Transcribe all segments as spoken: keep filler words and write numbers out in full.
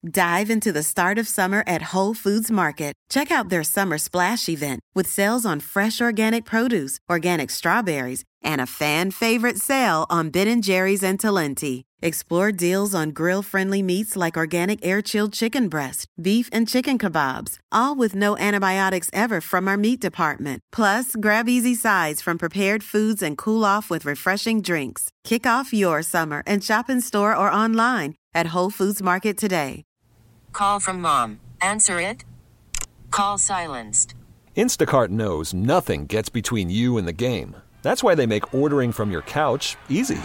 Dive into the start of summer at Whole Foods Market. Check out their Summer Splash event with sales on fresh organic produce, organic strawberries, and a fan-favorite sale on Ben and Jerry's and Talenti. Explore deals on grill-friendly meats like organic air-chilled chicken breast, beef and chicken kebabs, all with no antibiotics ever from our meat department. Plus, grab easy sides from prepared foods and cool off with refreshing drinks. Kick off your summer and shop in store or online at Whole Foods Market today. Call from mom. Answer it. Call silenced. Instacart knows nothing gets between you and the game. That's why they make ordering from your couch easy.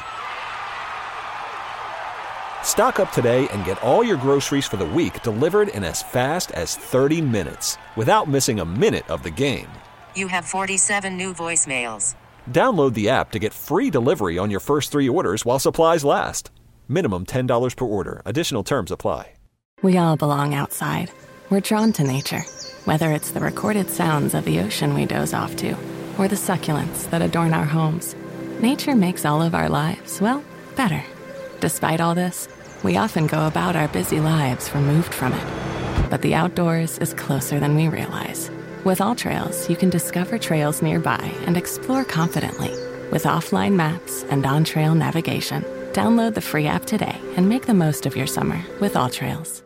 Stock up today and get all your groceries for the week delivered in as fast as thirty minutes without missing a minute of the game. You have forty-seven new voicemails. Download the app to get free delivery on your first three orders while supplies last. Minimum ten dollars per order. Additional terms apply. We all belong outside. We're drawn to nature, whether it's the recorded sounds of the ocean we doze off to, or the succulents that adorn our homes. Nature makes all of our lives, well, better. Despite all this, we often go about our busy lives removed from it. But the outdoors is closer than we realize. With AllTrails, you can discover trails nearby and explore confidently. With offline maps and on-trail navigation, download the free app today and make the most of your summer with AllTrails.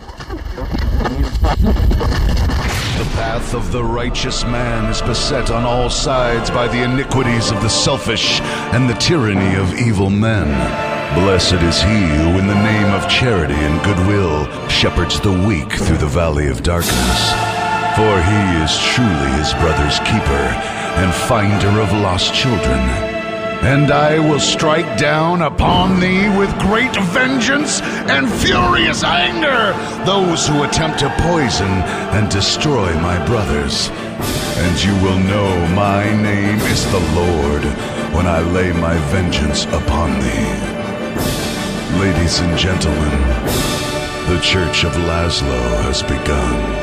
The path of the righteous man is beset on all sides by the iniquities of the selfish and the tyranny of evil men. Blessed is he who in the name of charity and goodwill shepherds the weak through the valley of darkness. For he is truly his brother's keeper and finder of lost children. And I will strike down upon thee with great vengeance and furious anger those who attempt to poison and destroy my brothers. And you will know my name is the Lord when I lay my vengeance upon thee. Ladies and gentlemen, the Church of Laszlo has begun.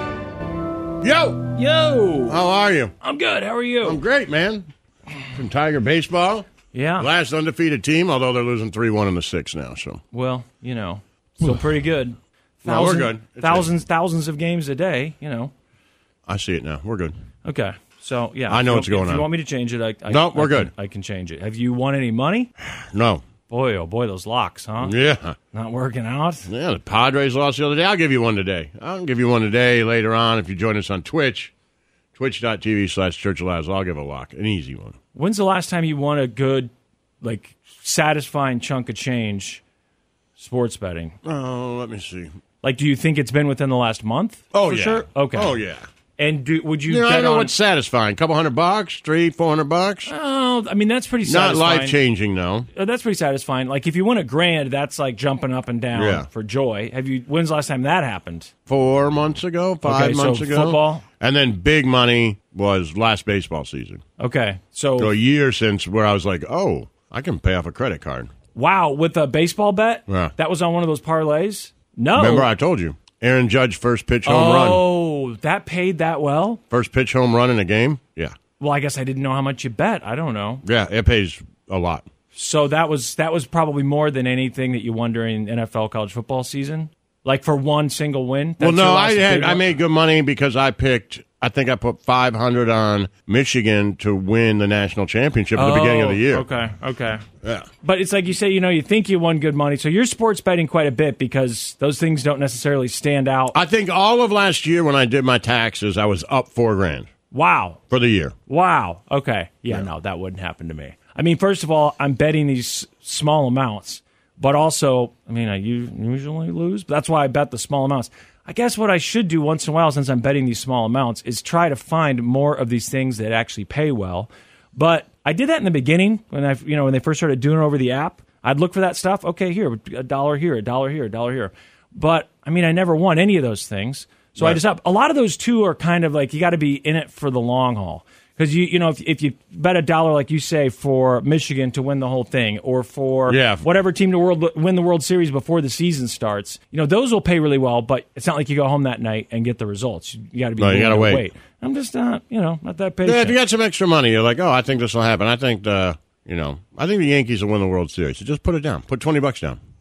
Yo! Yo! How are you? I'm good. How are you? I'm great, man. From Tiger Baseball. Yeah. Last undefeated team, although they're losing three one in the sixth now. So. Well, you know, still pretty good. Well, we're good. It's thousands, good. thousands of games a day, you know. I see it now. We're good. Okay. So, yeah. I know if, what's going if on. If you want me to change it, I, I No, we're I good. Can, I can change it. Have you won any money? No. Boy, oh boy, those locks, huh? Yeah. Not working out? Yeah, the Padres lost the other day. I'll give you one today. I'll give you one today later on if you join us on Twitch. Twitch.tv slash Church of Laszlo. I'll give a lock. An easy one. When's the last time you won a good, like, satisfying chunk of change sports betting? Oh, let me see. Like, do you think it's been within the last month? Oh, for yeah. Sure? Okay. Oh, yeah. And do, would you, You know, bet I know on, what's satisfying. A couple hundred bucks, three, four hundred bucks. Oh, I mean, that's pretty Not satisfying. life changing, though. Uh, That's pretty satisfying. Like, if you win a grand, that's like jumping up and down Yeah. for joy. Have you? When's the last time that happened? Four months ago, five Okay, so months ago. football? And then big money was last baseball season. Okay, so, So a year since where I was like, oh, I can pay off a credit card. wow, with a baseball bet, Yeah. that was on one of those parlays. No, Remember I told you. Aaron Judge first pitch home run. Oh, that paid that well. First pitch home run in a game? Yeah. Well, I guess I didn't know how much you bet. I don't know. Yeah, it pays a lot. So that was that was probably more than anything that you won during N F L college football season. Like for one single win. Well, That's no, your I last had big I one? made good money because I picked. I think I put five hundred on Michigan to win the national championship at the beginning of the year. Oh, Okay, okay. Yeah. But it's like you say, you know, you think you won good money, so you're sports betting quite a bit because those things don't necessarily stand out. I think all of last year when I did my taxes, I was up four grand Wow. for the year. Wow. Okay. Yeah, no, that wouldn't happen to me. I mean, first of all, I'm betting these small amounts, but also, I mean, I u- usually lose. But that's why I bet the small amounts. I guess what I should do once in a while, since I'm betting these small amounts, is try to find more of these things that actually pay well. But I did that in the beginning when I, you know, when they first started doing it over the app. I'd look for that stuff. Okay, here, a dollar here, a dollar here, a dollar here. But I mean, I never won any of those things. So Right. I just up. A lot of those too are kind of like you got to be in it for the long haul. Because you you know if if you bet a dollar like you say for Michigan to win the whole thing or for Yeah. whatever team to world win the World Series before the season starts, you know those will pay really well. But it's not like you go home that night and get the results. You got to be No, you willing gotta to wait. wait. I'm just not you know not that patient. Yeah, if you got some extra money, you're like, oh, I think this will happen. I think the, you know, I think the Yankees will win the World Series. So just put it down. Put twenty bucks down. Yeah.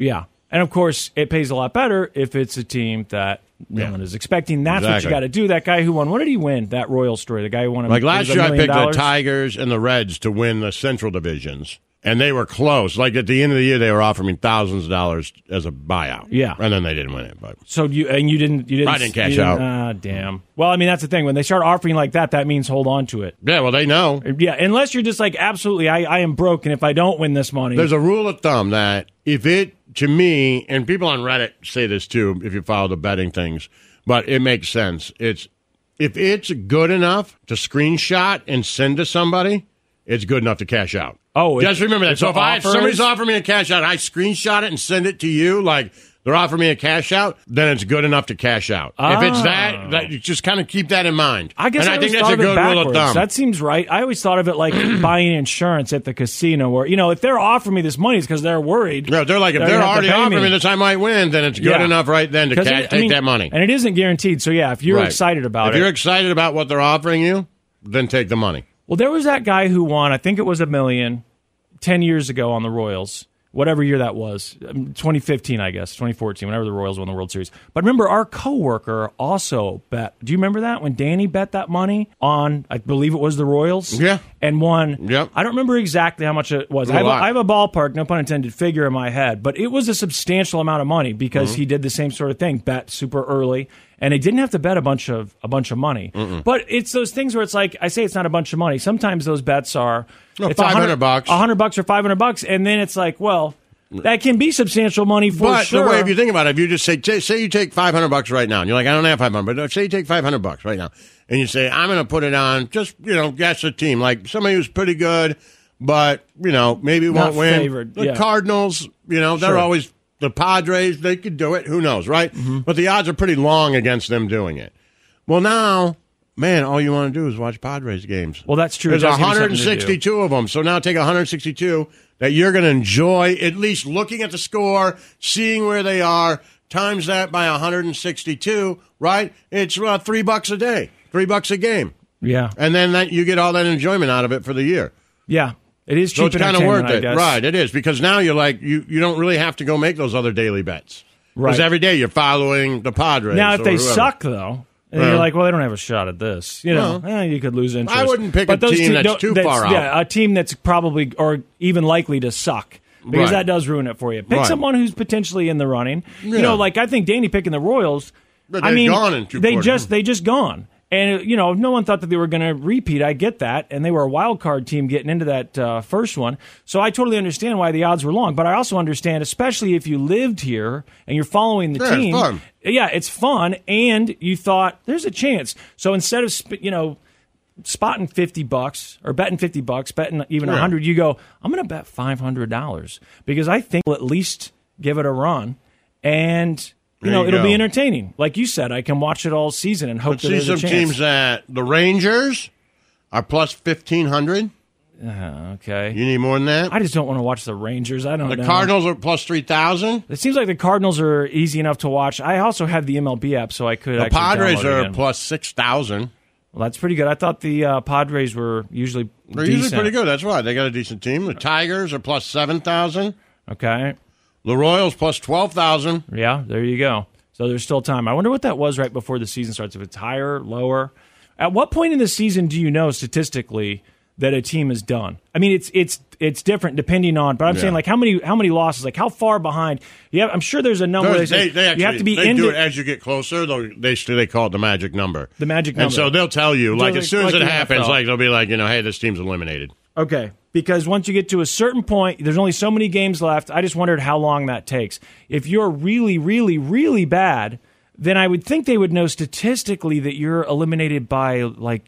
And, of course, it pays a lot better if it's a team that no Yeah. one is expecting. That's what Exactly. you got to do. That guy who won, what did he win? That Royal story. The guy who won a, Like last it was a year, I million picked dollars? the Tigers and the Reds to win the Central divisions, and they were close. Like at the end of the year, they were offering me thousands of dollars as a buyout. Yeah. and then they didn't win it. But So you and you didn't you didn't I didn't cash you didn't- out. Ah, damn. Well, I mean that's the thing. When they start offering like that, that means hold on to it. yeah, well, they know. Yeah, unless you're just like absolutely, I, I am broke, and if I don't win this money, There's a rule of thumb that if it, to me, and people on Reddit say this too, if you follow the betting things, but it makes sense. It's if it's good enough to screenshot and send to somebody, it's good enough to cash out. Oh, just it- remember that. if So the if, I, if offer somebody's is- offering me a cash out, I screenshot it and send it to you, like they're offering me a cash out, then it's good enough to cash out. If it's that, that you just kind of keep that in mind. I guess and I, I think always that's thought a of it good rule of backwards. thumb. That seems right. I always thought of it like buying insurance at the casino, where you know if they're offering me this money, it's because they're worried. No, they're like, if They're they're, gonna have to already pay offering me. me this, I might win, then it's good Yeah. enough right then to 'Cause ca- it- I take mean, that money. and it isn't guaranteed. So yeah, if you're Right. excited about if it, you're excited about what they're offering you, then take the money. well, there was that guy who won. I think it was a million ten years ago on the Royals. Whatever year that was, um, twenty fifteen, I guess, twenty fourteen, whenever the Royals won the World Series. But remember, our coworker also bet. Do you remember that when Danny bet that money on? I believe it was the Royals. Yeah. and won. Yep. I don't remember exactly how much it was. A I have a, lot. I have a ballpark, no pun intended, figure in my head, but it was a substantial amount of money because Mm-hmm. he did the same sort of thing, bet super early, and he didn't have to bet a bunch of a bunch of money. But it's those things where it's like I say, it's not a bunch of money. Sometimes those bets are No, it's five hundred bucks. a hundred bucks or five hundred bucks, and then it's like, well. That can be substantial money for But sure. the way, if you think about it, if you just say, say say you take five hundred bucks right now, and you're like, I don't have five hundred, but say you take five hundred bucks right now, and you say, I'm going to put it on, just, you know, guess a team, like somebody who's pretty good, but, you know, maybe Not won't win. favored, The yeah. Cardinals, you know, they're Sure. always, the Padres, they could do it. Who knows, right? Mm-hmm. But the odds are pretty long against them doing it. Well, now, man, all you want to do is watch Padres games. Well, that's true. There's It does give you something to do. one hundred sixty-two of them. So now take one hundred sixty-two that you're going to enjoy, at least looking at the score, seeing where they are, times that by one hundred sixty-two, right? It's uh, three bucks a day, three bucks a game. yeah, And then that you get all that enjoyment out of it for the year. yeah, it is cheap. So it's kind of entertainment, worth I it. guess. Right, it is. Because now you're like, you, you don't really have to go make those other daily bets. Because Right. every day you're following the Padres. Now, if or they whoever. suck, though, and Yeah. you're like, well, they don't have a shot at this. You know, Well, eh, you could lose interest. I wouldn't pick But a those team te- that's don't- too far out. Yeah, a team that's probably or even likely to suck. Because Right. that does ruin it for you. Pick Right. someone who's potentially in the running. You Yeah. know, like I think Danny picking the Royals. But I they're mean, gone in two they quarters. just they just gone. And you know, no one thought that they were going to repeat. I get that, and they were a wild card team getting into that uh, first one. So I totally understand why the odds were long. But I also understand, especially if you lived here and you're following the Yeah, it's team. fun. Yeah, it's fun, and you thought there's a chance. So instead of sp- you know spotting fifty bucks or betting fifty bucks, betting even a Yeah. hundred, you go, I'm going to bet five hundred dollars because I think we'll at least give it a run, and you There know you it'll be go. entertaining. Like you said, I can watch it all season and hope Let's that see there's some a chance. teams that the Rangers are plus fifteen hundred. Okay. You need more than that? I just don't want to watch the Rangers. I don't The know. Cardinals are plus three thousand. It seems like the Cardinals are easy enough to watch. I also have the M L B app, so I could The actually Padres download it are again. plus six thousand. Well, that's pretty good. I thought the uh, Padres were usually They're decent. usually pretty good. That's right. They got a decent team. The Tigers are plus seven thousand. Okay. The Royals plus twelve thousand. Yeah, there you go. So there's still time. I wonder what that was right before the season starts. If it's higher, lower. At what point in the season do you know statistically that a team is done? I mean, it's it's it's different depending on. But I'm Yeah. saying like how many how many losses? Like how far behind? Yeah, I'm sure there's a number. They, They, say they actually you have to be they into do it as you get closer. Though they they call it the magic number. the magic And number. so they'll tell you, like like- as soon as like it the happens, N F L. like they'll be like, you know, hey, this team's eliminated. Okay, because once you get to a certain point, there's only so many games left. I just wondered how long that takes. If you're really, really, really bad, then I would think they would know statistically that you're eliminated by like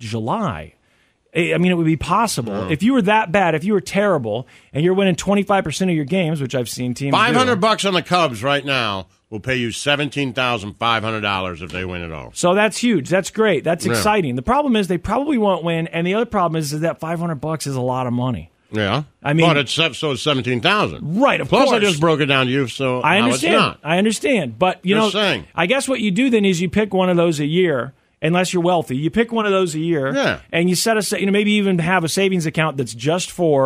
July. I I mean, it would be possible. If you were that bad, if you were terrible, and you're winning twenty-five percent of your games, which I've seen teams Five do. hundred bucks on the Cubs right now will pay you seventeen thousand five hundred dollars if they win it all. So that's huge. That's great. That's Yeah. exciting. The problem is they probably won't win, and the other problem is, is that five hundred bucks is a lot of money. Yeah, I mean- but it's so it's seventeen thousand. Right, of Plus, course. I just broke it down to you, so I now understand. It's not. I understand. But, you Just know, saying. I guess what you do then is you pick one of those a year, unless you're wealthy. You pick one of those a year, Yeah. and you set a, you know, maybe even have a savings account that's just for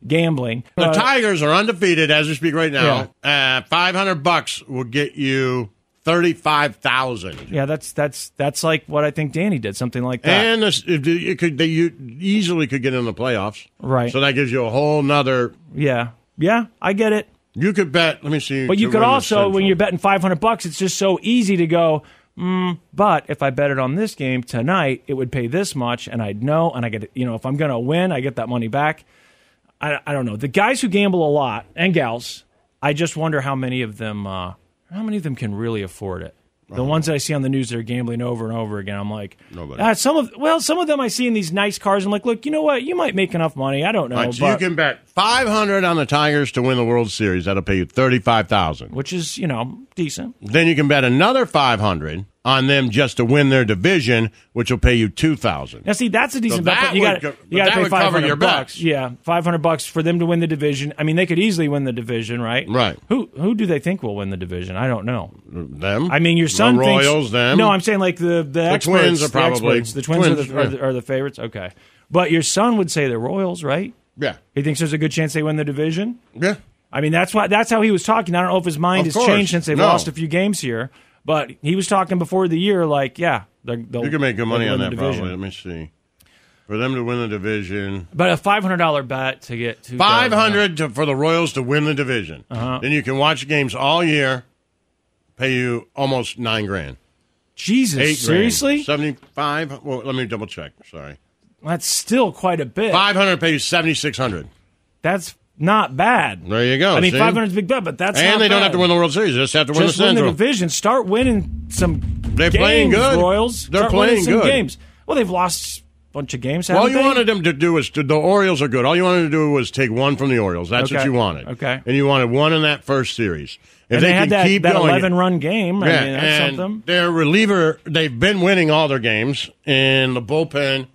gambling. The Uh, Tigers are undefeated as we speak right now. Uh, five hundred bucks will get you thirty-five thousand. Yeah, that's that's that's like what I think Danny did, something like that. And this, it, it could they you easily could get in the playoffs. Right. So that gives you a whole nother. Yeah, yeah, I get it. You could bet. Let me see. But you to could win the also, when Central. you're betting five hundred bucks, it's just so easy to go. Mm, but if I bet it on this game tonight, it would pay this much, and I'd know, and I get, you know, if I'm going to win, I get that money back. I, I don't know. The guys who gamble a lot and gals, I just wonder how many of them, uh, how many of them can really afford it. The Uh-huh. ones that I see on the news that are gambling over and over again, I'm like, Nobody. ah, some of well, some of them I see in these nice cars. I'm like, look, you know what? You might make enough money. I don't know, All right, so but, you can bet five hundred on the Tigers to win the World Series. That'll pay you thirty-five thousand. which is you know decent. Then you can bet another five hundred on them just to win their division, which will pay you two thousand. Now, see, that's a decent So bet. that You would got co- you got that to pay would cover five hundred your bucks. bets. Yeah, five hundred bucks for them to win the division. I mean, they could easily win the division, right? Right. Who who do they think will win the division? I don't know. Them. I mean, your son the thinks- Royals. Them. No, I'm saying like the the, experts, Twins are the probably- experts. the twins, Twins, are, the, are, yeah. the, are the favorites. Okay, but your son would say the Royals, right? Yeah. He thinks there's a good chance they win the division. Yeah. I mean, that's why that's how he was talking. I don't know if his mind Of has course. changed since they've No. lost a few games here, but he was talking before the year like, yeah, they're, they'll You can make good money they'll on win that the division. probably. Let me see. For them to win the division, But a five hundred dollar bet to get two five hundred to, for the Royals to win the division. Uh-huh. Then you can watch games all year. Pay you almost nine grand. Jesus, Eight seriously? grand. Seventy-five. Well, let me double check. Sorry. That's still quite a bit. Five hundred pay you seventy-six hundred. That's not bad. There you go. I mean, see? five hundred is a big bet, but that's and not they don't bad. have to win the World Series. They just have to win Just the win the Central. division. Start winning some. They're games, playing good. Royals. They're Start playing winning some good. games. Well, they've lost a bunch of games. All haven't you they? wanted them to do was to, the Orioles are good. All you wanted to do was take one from the Orioles. That's what Okay. you wanted. Okay. And you wanted one in that first series. If And they, they, had can that, keep that going, eleven run game. I yeah, mean, that's and something. their reliever, they've been winning all their games, and the bullpen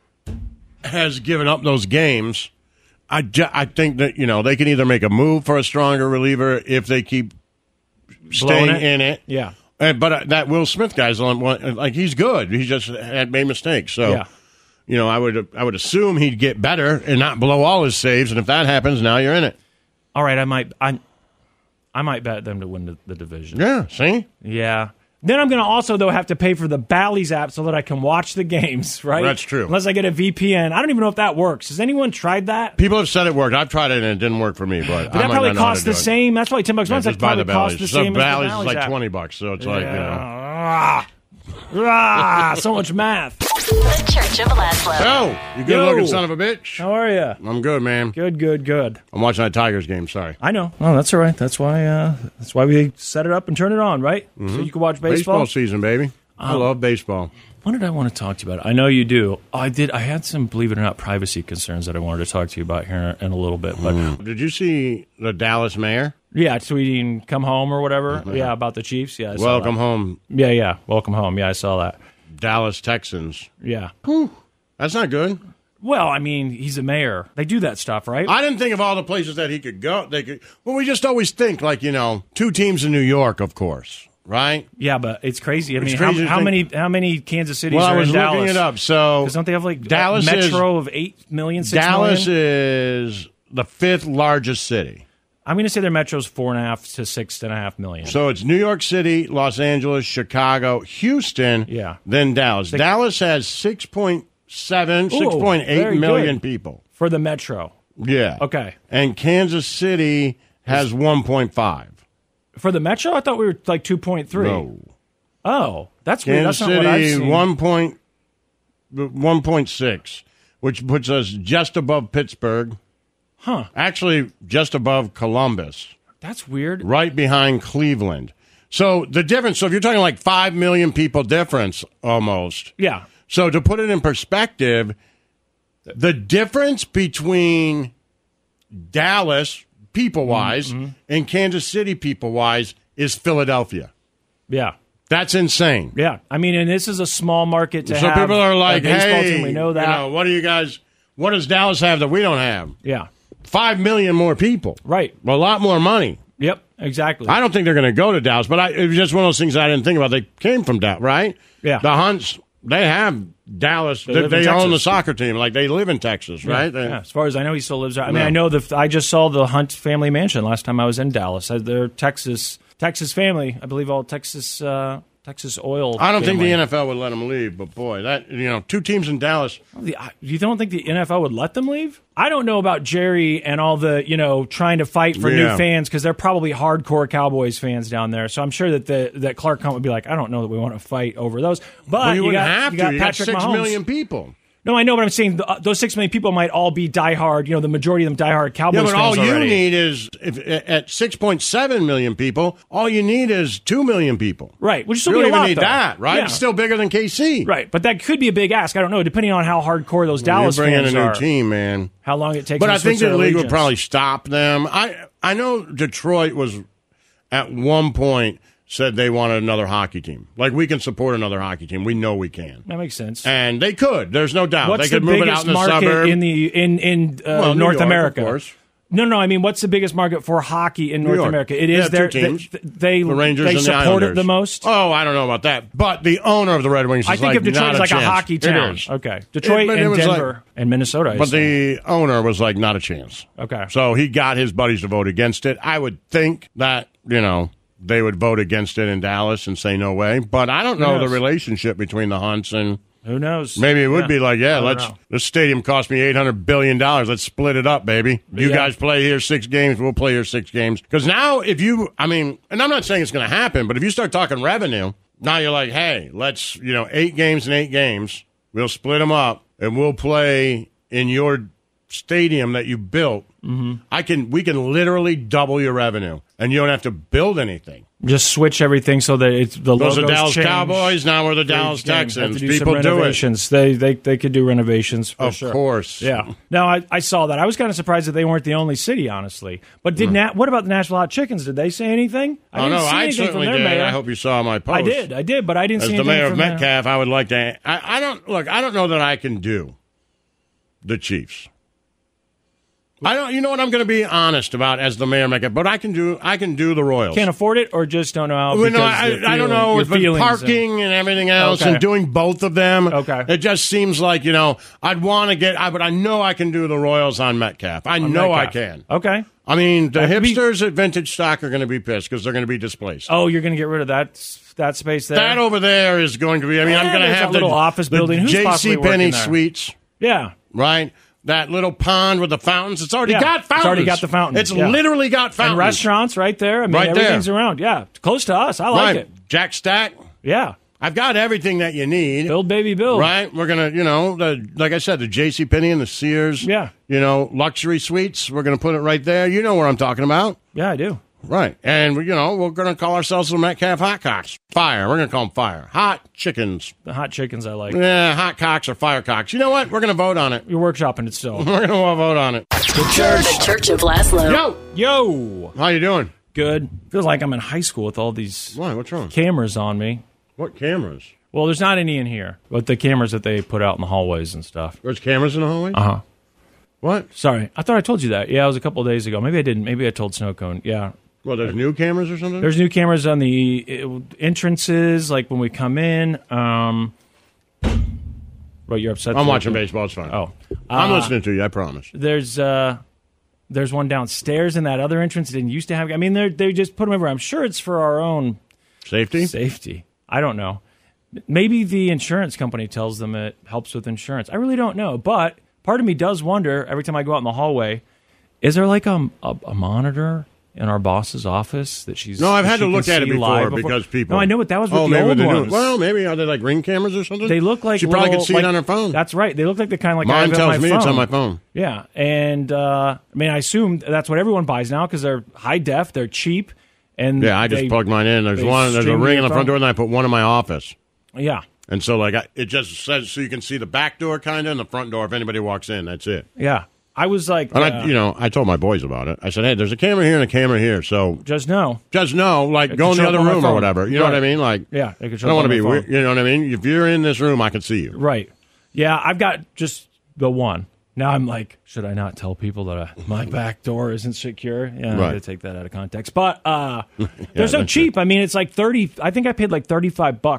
has given up those games. I, ju- I think that, you know, they can either make a move for a stronger reliever if they keep staying Blowing it? in it. Yeah. And, but uh, that Will Smith guy's on one, like he's good. He just had made mistakes. So, Yeah. you know, I would I would assume he'd get better and not blow all his saves. And if that happens, now you're in it. All right, I might. I, I might bet them to win the, the division. Yeah. See. Yeah. Then I'm going to also, though, have to pay for the Bally's app so that I can watch the games, right? That's true. Unless I get a V P N. I don't even know if that works. Has anyone tried that? People have said it worked. I've tried it and it didn't work for me. But, But I that might probably not know how costs to the do it. same. That's probably ten bucks a Yeah, month. just That buy probably the costs Bally's. the So same Bally's as the is like app. twenty bucks. So it's like, you know. Ah, ah, so much math. The Church of Laszlo. Oh, you good Yo. looking son of a bitch. How are you? I'm good, man. Good, good, good. I'm watching that Tigers game. Sorry. I know. Oh, that's all right. That's why. Uh, that's why we set it up and turn it on, right? So you can watch baseball. Baseball season, baby. I love baseball. What did I want to talk to you about? I know you do. Oh, I did. I had some, believe it or not, privacy concerns that I wanted to talk to you about here in a little bit. But Did you see the Dallas mayor? yeah, tweeting "come home" or whatever. Yeah, about the Chiefs. Yeah, I saw Welcome that. home, Yeah, yeah. Welcome home. Yeah, I saw that. Dallas Texans. Yeah. That's not good. Well, I mean, he's a mayor. They do that stuff, right? I didn't think of all the places that he could go. They could. Well, we just always think like, you know, two teams in New York, of course, right? yeah, but it's crazy. I It's mean, crazy to how, how think- many how many Kansas Cities Well, are I was in looking Dallas? it up. So Because don't they have like Dallas a is- metro of eight million, six Dallas million? is the fifth largest city. I'm going to say their metro's four and a half to six and a half million. So it's New York City, Los Angeles, Chicago, Houston, Yeah. then Dallas. Dallas has six point seven, six point eight very million good. people. For the metro. Yeah. Okay. And Kansas City has one point five. For the metro, I thought we were like two point three. No. Oh, that's weird. Kansas That's not what I've City, seen. one point, one point six, which puts us just above Pittsburgh. Huh. Actually, just above Columbus, That's weird. right behind Cleveland. So the difference, so if you're talking like five million people difference almost. Yeah. So to put it in perspective, the difference between Dallas, people-wise, Mm-hmm. and Kansas City, people-wise, is Philadelphia. Yeah. That's insane. Yeah. I mean, and this is a small market to So have. people are like, a baseball hey, team. We know that. you know, what do you guys, what does Dallas have that we don't have? Yeah. Five million more people. Right. A lot more money. Yep. Exactly. I don't think they're going to go to Dallas, but I, it was just one of those things I didn't think about. They came from Dallas, right? Yeah. The Hunts they have Dallas. They They, live in they own the Texas. soccer team. Like, they live in Texas, Yeah, right? They- yeah, as far as I know, he still lives there. I mean, Yeah. I know the. I just saw the Hunt family mansion last time I was in Dallas. Uh, They're Texas, Texas family. I believe all Texas, uh, Texas oil. I don't think family. the N F L would let them leave, but boy, that you know, two teams in Dallas. The- You don't think the N F L would let them leave? I don't know about Jerry and all the, you know, trying to fight for Yeah. new fans because they're probably hardcore Cowboys fans down there. So I'm sure that the that Clark Hunt would be like, I don't know that we want to fight over those. But Well, you, you wouldn't got, have you to. got You got Patrick six Mahomes. million people. No, I know, but I'm saying the, uh, those six million people might all be diehard. You know, the majority of them diehard Cowboys Yeah, but fans all you already. need is if, at six point seven million people, all you need is two million people. Right, which still you be don't a even lot, need though. that, right? Yeah. It's still bigger than K C. Right, but that could be a big ask. I don't know, depending on how hardcore those Dallas you bring in fans a new are. team, man. How long it takes. But them I to think switch the their league would allegiance. probably stop them. I I know Detroit was at one point said they wanted another hockey team. Like, we can support another hockey team. We know we can. That makes sense. And they could. There's no doubt. What's they could the move it biggest out in the market suburb. in the in in uh, Well, New North York, America? of course. No, no. I mean, what's the biggest market for hockey in New North York. America? It They is have two their teams. They, they the Rangers they and the support Islanders. it the most. Oh, I don't know about that. But the owner of the Red Wings is I think like, of Detroit not as like a, chance. hockey town. It is. Okay, Detroit It- but it and was like- Denver and Minnesota. I But assume. the owner was like, not a chance. Okay. So he got his buddies to vote against it. I would think that, you know, they would vote against it in Dallas and say no way. But I don't Who know the knows? relationship between the Hunts and Who knows? maybe it would Yeah. be like, yeah, I don't let's know. this stadium cost me eight hundred billion dollars. Let's split it up, baby. You Yeah. guys play here six games, we'll play here six games. Because now if you, I mean, and I'm not saying it's going to happen, but if you start talking revenue, now you're like, hey, let's, you know, eight games and eight games. We'll split them up and we'll play in your stadium that you built. Mm-hmm. I can, we can literally double your revenue and you don't have to build anything. Just switch everything so that it's the Those are logos Dallas change. Cowboys. Now we're the For Dallas each game. Have to Texans. do People some do it. renovations. They they they could do renovations for Of sure. course. Yeah. No, I, I saw that. I was kind of surprised that they weren't the only city, honestly. But did Hmm. Nat? What about the Nashville Hot Chickens? Did they say anything? I Oh, didn't no, see I anything certainly from their did. mayor. I hope you saw my post. I did. I did, but I didn't As see the anything mayor of from their- Metcalf, I would like to. I, I don't look. I don't know that I can do the Chiefs. I don't. You know what? I'm going to be honest about as the mayor of Metcalf, but I can do. I can do the Royals. Can't afford it, or just don't know how. Well, no, because I, the I don't feeling- know. your With feelings parking and, everything else, Okay. and doing both of them, Okay. it just seems like you know I'd want to get. I, but I know I can do the Royals on Metcalf. I and- know Metcalf. I can. Okay. I mean, the That could be- hipsters at Vintage Stock are going to be pissed because they're going to be displaced. Oh, you're going to get rid of that that space there. That over there is going to be. I mean, Yeah, I'm going to there's have that the little office the building. Who's J possibly C working Penney there? Suites, yeah. right? That little pond with the fountains. It's already Yeah, got it's fountains. already got the fountains, It's yeah. literally got fountains. And restaurants right there. I mean, Right there. everything's around. Yeah, close to us. I like right. it. Jack Stack. Yeah, I've got everything that you need. build, baby, build. Right? We're going to, you know, the, like I said, the J C Penney and the Sears, Yeah. you know, luxury suites. We're going to put it right there. You know what I'm talking about. Yeah, I do. Right. And, you know, we're going to call ourselves the Metcalf Hot Cocks. Fire. We're going to call them Fire. Hot Chickens. The hot chickens I like. Yeah, Hot Cocks or Fire Cocks. You know what? We're going to vote on it. You're workshopping it still. We're going to vote on it. The Church of Laszlo. Yo! Yo, How you doing? good. Feels like I'm in high school with all these Why? What's wrong? cameras on me. What cameras? Well, there's not any in here, but the cameras that they put out in the hallways and stuff. There's cameras in the hallway? Uh huh. What? Sorry, I thought I told you that. Yeah, it was a couple of days ago. Maybe I didn't. Maybe I told Snowcone. Yeah. Well, there's new cameras or something? There's new cameras on the uh, entrances, like when we come in. Um, well, you're upset. I'm that- watching baseball. It's fine. Oh, I'm Uh, listening to you, I promise. There's uh, there's one downstairs in that other entrance. It didn't used to have. I mean, they they just put them everywhere. I'm sure it's for our own Safety? safety. I don't know. Maybe the insurance company tells them it helps with insurance. I really don't know. But part of me does wonder every time I go out in the hallway, is there like a, a, a monitor in our boss's office that she's... No, I've that had she to look can at it see before live because people... No, I know what that was with oh, the maybe old they do. ones. Well, maybe are they like ring cameras or something? They look like She probably little, can see like- it on her phone. That's right. They look like the kind of like I Mine have tells on me my it's phone. on my phone. Yeah, and uh, I mean, I assume that's what everyone buys now because they're high def, they're cheap, and Yeah, I just they- plugged mine in. There's they one. There's a stream to ring your in the front phone. door, and I put one in my office. Yeah, And so, like, I, it just says so you can see the back door, kind of, and the front door if anybody walks in. That's it. yeah. I was like, And uh, I, you know, I told my boys about it. I said, "Hey, there's a camera here and a camera here, so just know. just know, like, It go can in the show up other on my room or phone. whatever. You know what I Right. mean? Like, Yeah, they can I show don't up want on to be my weird. phone. You know what I mean? If you're in this room, I can see you. Right. Yeah, I've got just the one. Now I'm like, should I not tell people that uh, my back door isn't secure? Yeah, I Right. got to take that out of context. But uh, they're so that's cheap. I mean, it's like thirty. I think I paid like thirty-five bucks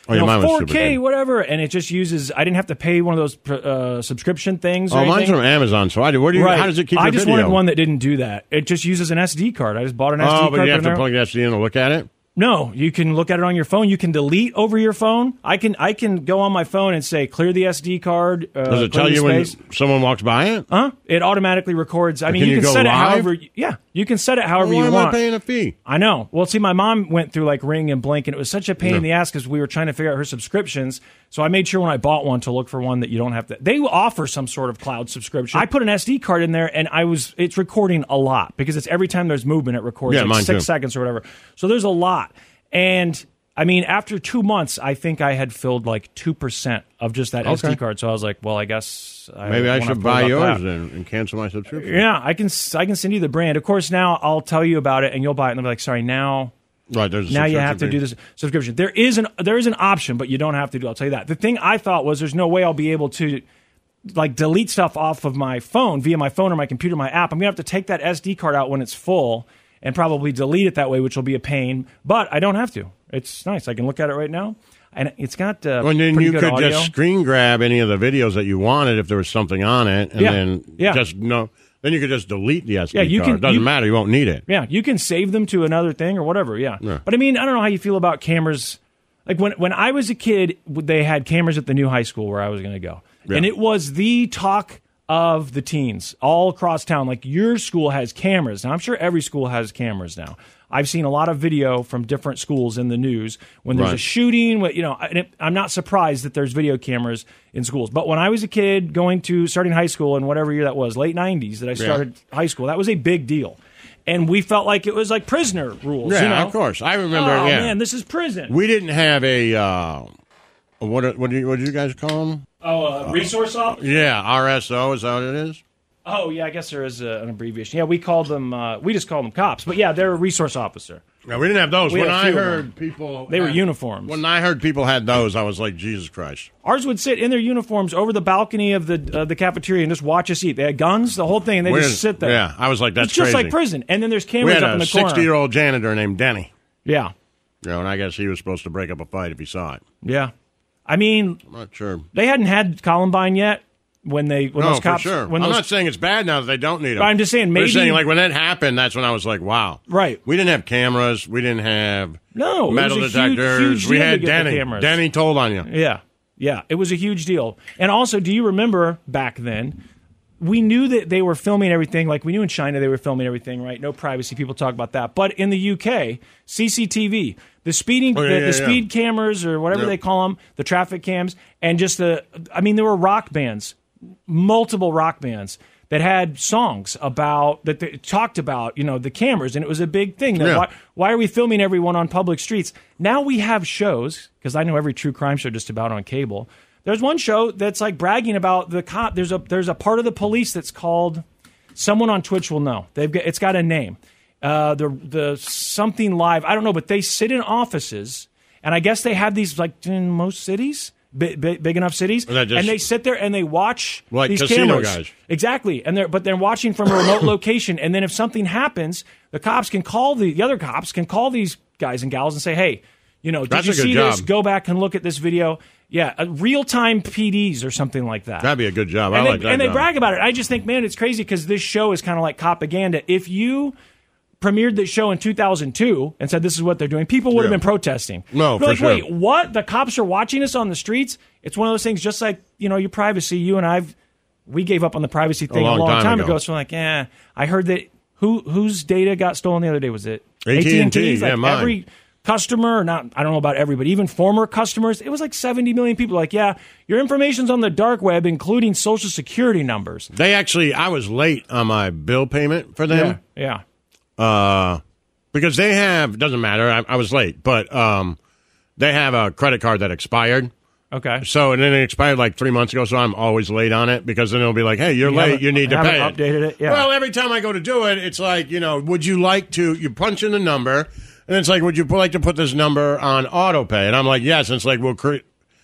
Oh, you yeah, know, mine was four super K, good. whatever, and it just uses. I didn't have to pay one of those uh, subscription things. Or Oh, mine's anything. from Amazon. So I do. Where do you? Right. How does it keep I your just video? wanted one that didn't do that. It just uses an S D card. I just bought an S D Oh, card. but you have from to there. plug the S D in to look at it. No, you can look at it on your phone. You can delete over your phone. I can I can go on my phone and say clear the S D card. Uh, Does it clear tell the you when space. someone walks by it? Huh? It automatically records. I mean, Can you you can go set it live? however. Yeah, you can set it however Why you am want. I paying a fee? I know. Well, see, my mom went through like Ring and Blink, and it was such a pain Yeah. in the ass because we were trying to figure out her subscriptions. So I made sure when I bought one to look for one that you don't have to. They offer some sort of cloud subscription. I put an S D card in there, and I was it's recording a lot because it's every time there's movement, it records Yeah, like mine six too. seconds or whatever. So there's a lot, and I mean, after two months, I think I had filled like two percent of just that S D Okay. card. So I was like, well, I guess I Maybe I won't have should to buy worry about yours that. and, and cancel my subscription. Yeah, I can. I can send you the brand. Of course, now I'll tell you about it, and you'll buy it, and they'll be like, sorry, now. Right, there's a Now you have to subscription do fee. this subscription. There is an there is an option, but you don't have to do. I'll tell you that. The thing I thought was there's no way I'll be able to like delete stuff off of my phone via my phone or my computer, my app. I'm gonna have to take that S D card out when it's full and probably delete it that way, which will be a pain. But I don't have to. It's nice. I can look at it right now, and it's got uh, Well, then pretty you good could audio. just screen grab any of the videos that you wanted if there was something on it, and Yeah, then yeah. just no. Then you could just delete the S D Yeah, you card. can- It doesn't you- matter. You won't need it. Yeah, you can save them to another thing or whatever. Yeah. Yeah. But I mean, I don't know how you feel about cameras. Like when when I was a kid, they had cameras at the new high school where I was going to go, Yeah. and it was the talk of the teens all across town. Like your school has cameras. Now I'm sure every school has cameras now. I've seen a lot of video from different schools in the news when there's a Right. shooting. What you know, and it, I'm not surprised that there's video cameras in schools. But when I was a kid going to starting high school in whatever year that was, late nineties that I started high school, that was a big deal. And we felt like it was like prisoner rules. Yeah, you know? of course. I remember. Oh yeah, man, this is prison. we didn't have a uh, what? What do you, what do you guys call them? oh, uh, resource officer. Yeah, R S O. Is that what it is? Oh yeah, I guess there is a, an abbreviation. Yeah, we called them. Uh, we just called them cops. But yeah, they're a resource officer. No, we didn't have those. We When had a I few of heard them. people, They were had- uniforms. When I heard people had those, I was like, Jesus Christ. Ours would sit in their uniforms over the balcony of the uh, the cafeteria and just watch us eat. They had guns, the whole thing, and they We just had- sit there. Yeah, I was like, that's it's just crazy. like prison. And then there's We cameras had up in a the corner. sixty-year-old janitor named Denny. Yeah, You know, and I guess he was supposed to break up a fight if he saw it. yeah. I mean, I'm not sure. they hadn't had Columbine yet when they when No, those cops. for sure. When I'm those, not saying it's bad now that they don't need them. I'm just saying They're maybe- saying like when that happened, that's when I was like, wow. Right. We didn't have cameras. We didn't have No, it metal was a huge- detectors. huge we deal to had get the Denny. cameras. Denny told on you. Yeah, yeah. It was a huge deal. And also, do you remember back then? We knew that they were filming everything. Like we knew in China they were filming everything, right? No privacy. People talk about that. But in the U K, C C T V, the speeding, Oh, yeah, the, yeah, the yeah. speed cameras or whatever Yep. they call them, the traffic cams, and just the. I mean, there were rock bands, multiple rock bands that had songs about that they talked about, you know, the cameras, and it was a big thing. That Yeah. why, why are we filming everyone on public streets? Now we have shows because I know every true crime show just about on cable. There's one show that's like bragging about the cop. There's a there's a part of the police that's called. Someone on Twitch will know. They've got, it's got a name. Uh, the the something live. I don't know, but they sit in offices, and I guess they have these like in most cities, big, big, big enough cities, Or that just- and they sit there and they watch Like these casino cameras. guys. Exactly, and they're but they're watching from a remote location, and then if something happens, the cops can call the the other cops can call these guys and gals and say, hey, you know, did That's you a good see this? job. Go back and look at this video. Yeah, uh, real time P Ds or something like that. That'd be a good job. I and they, like that and they job. brag about it. I just think, man, it's crazy because this show is kind of like propaganda. If you premiered this show in two thousand two and said this is what they're doing, people would have Yeah. been protesting. No, They're for like, sure. wait, what? The cops are watching us on the streets? It's one of those things, just like, you know, your privacy. You and I've, we gave up on the privacy thing a long, long time, time ago. ago. So I'm like, yeah, I heard that. Who whose data got stolen the other day? Was it A T and T, Like yeah, mine. every customer, not I don't know about every, but even former customers, it was like seventy million people. Like, yeah, your information's on the dark web, including social security numbers. They actually, I was late on my bill payment for Yeah, them. yeah. Uh, because they have, doesn't matter, I, I was late, but um, they have a credit card that expired. Okay. So, and then it expired like three months ago, so I'm always late on it because then they'll be like, hey, you're You late, haven't- you need to haven't pay it. updated it? Yeah. Well, every time I go to do it, it's like, you know, would you like to, you punch in the number, and it's like, would you like to put this number on auto pay? And I'm like, yes. And it's like, we'll, cre-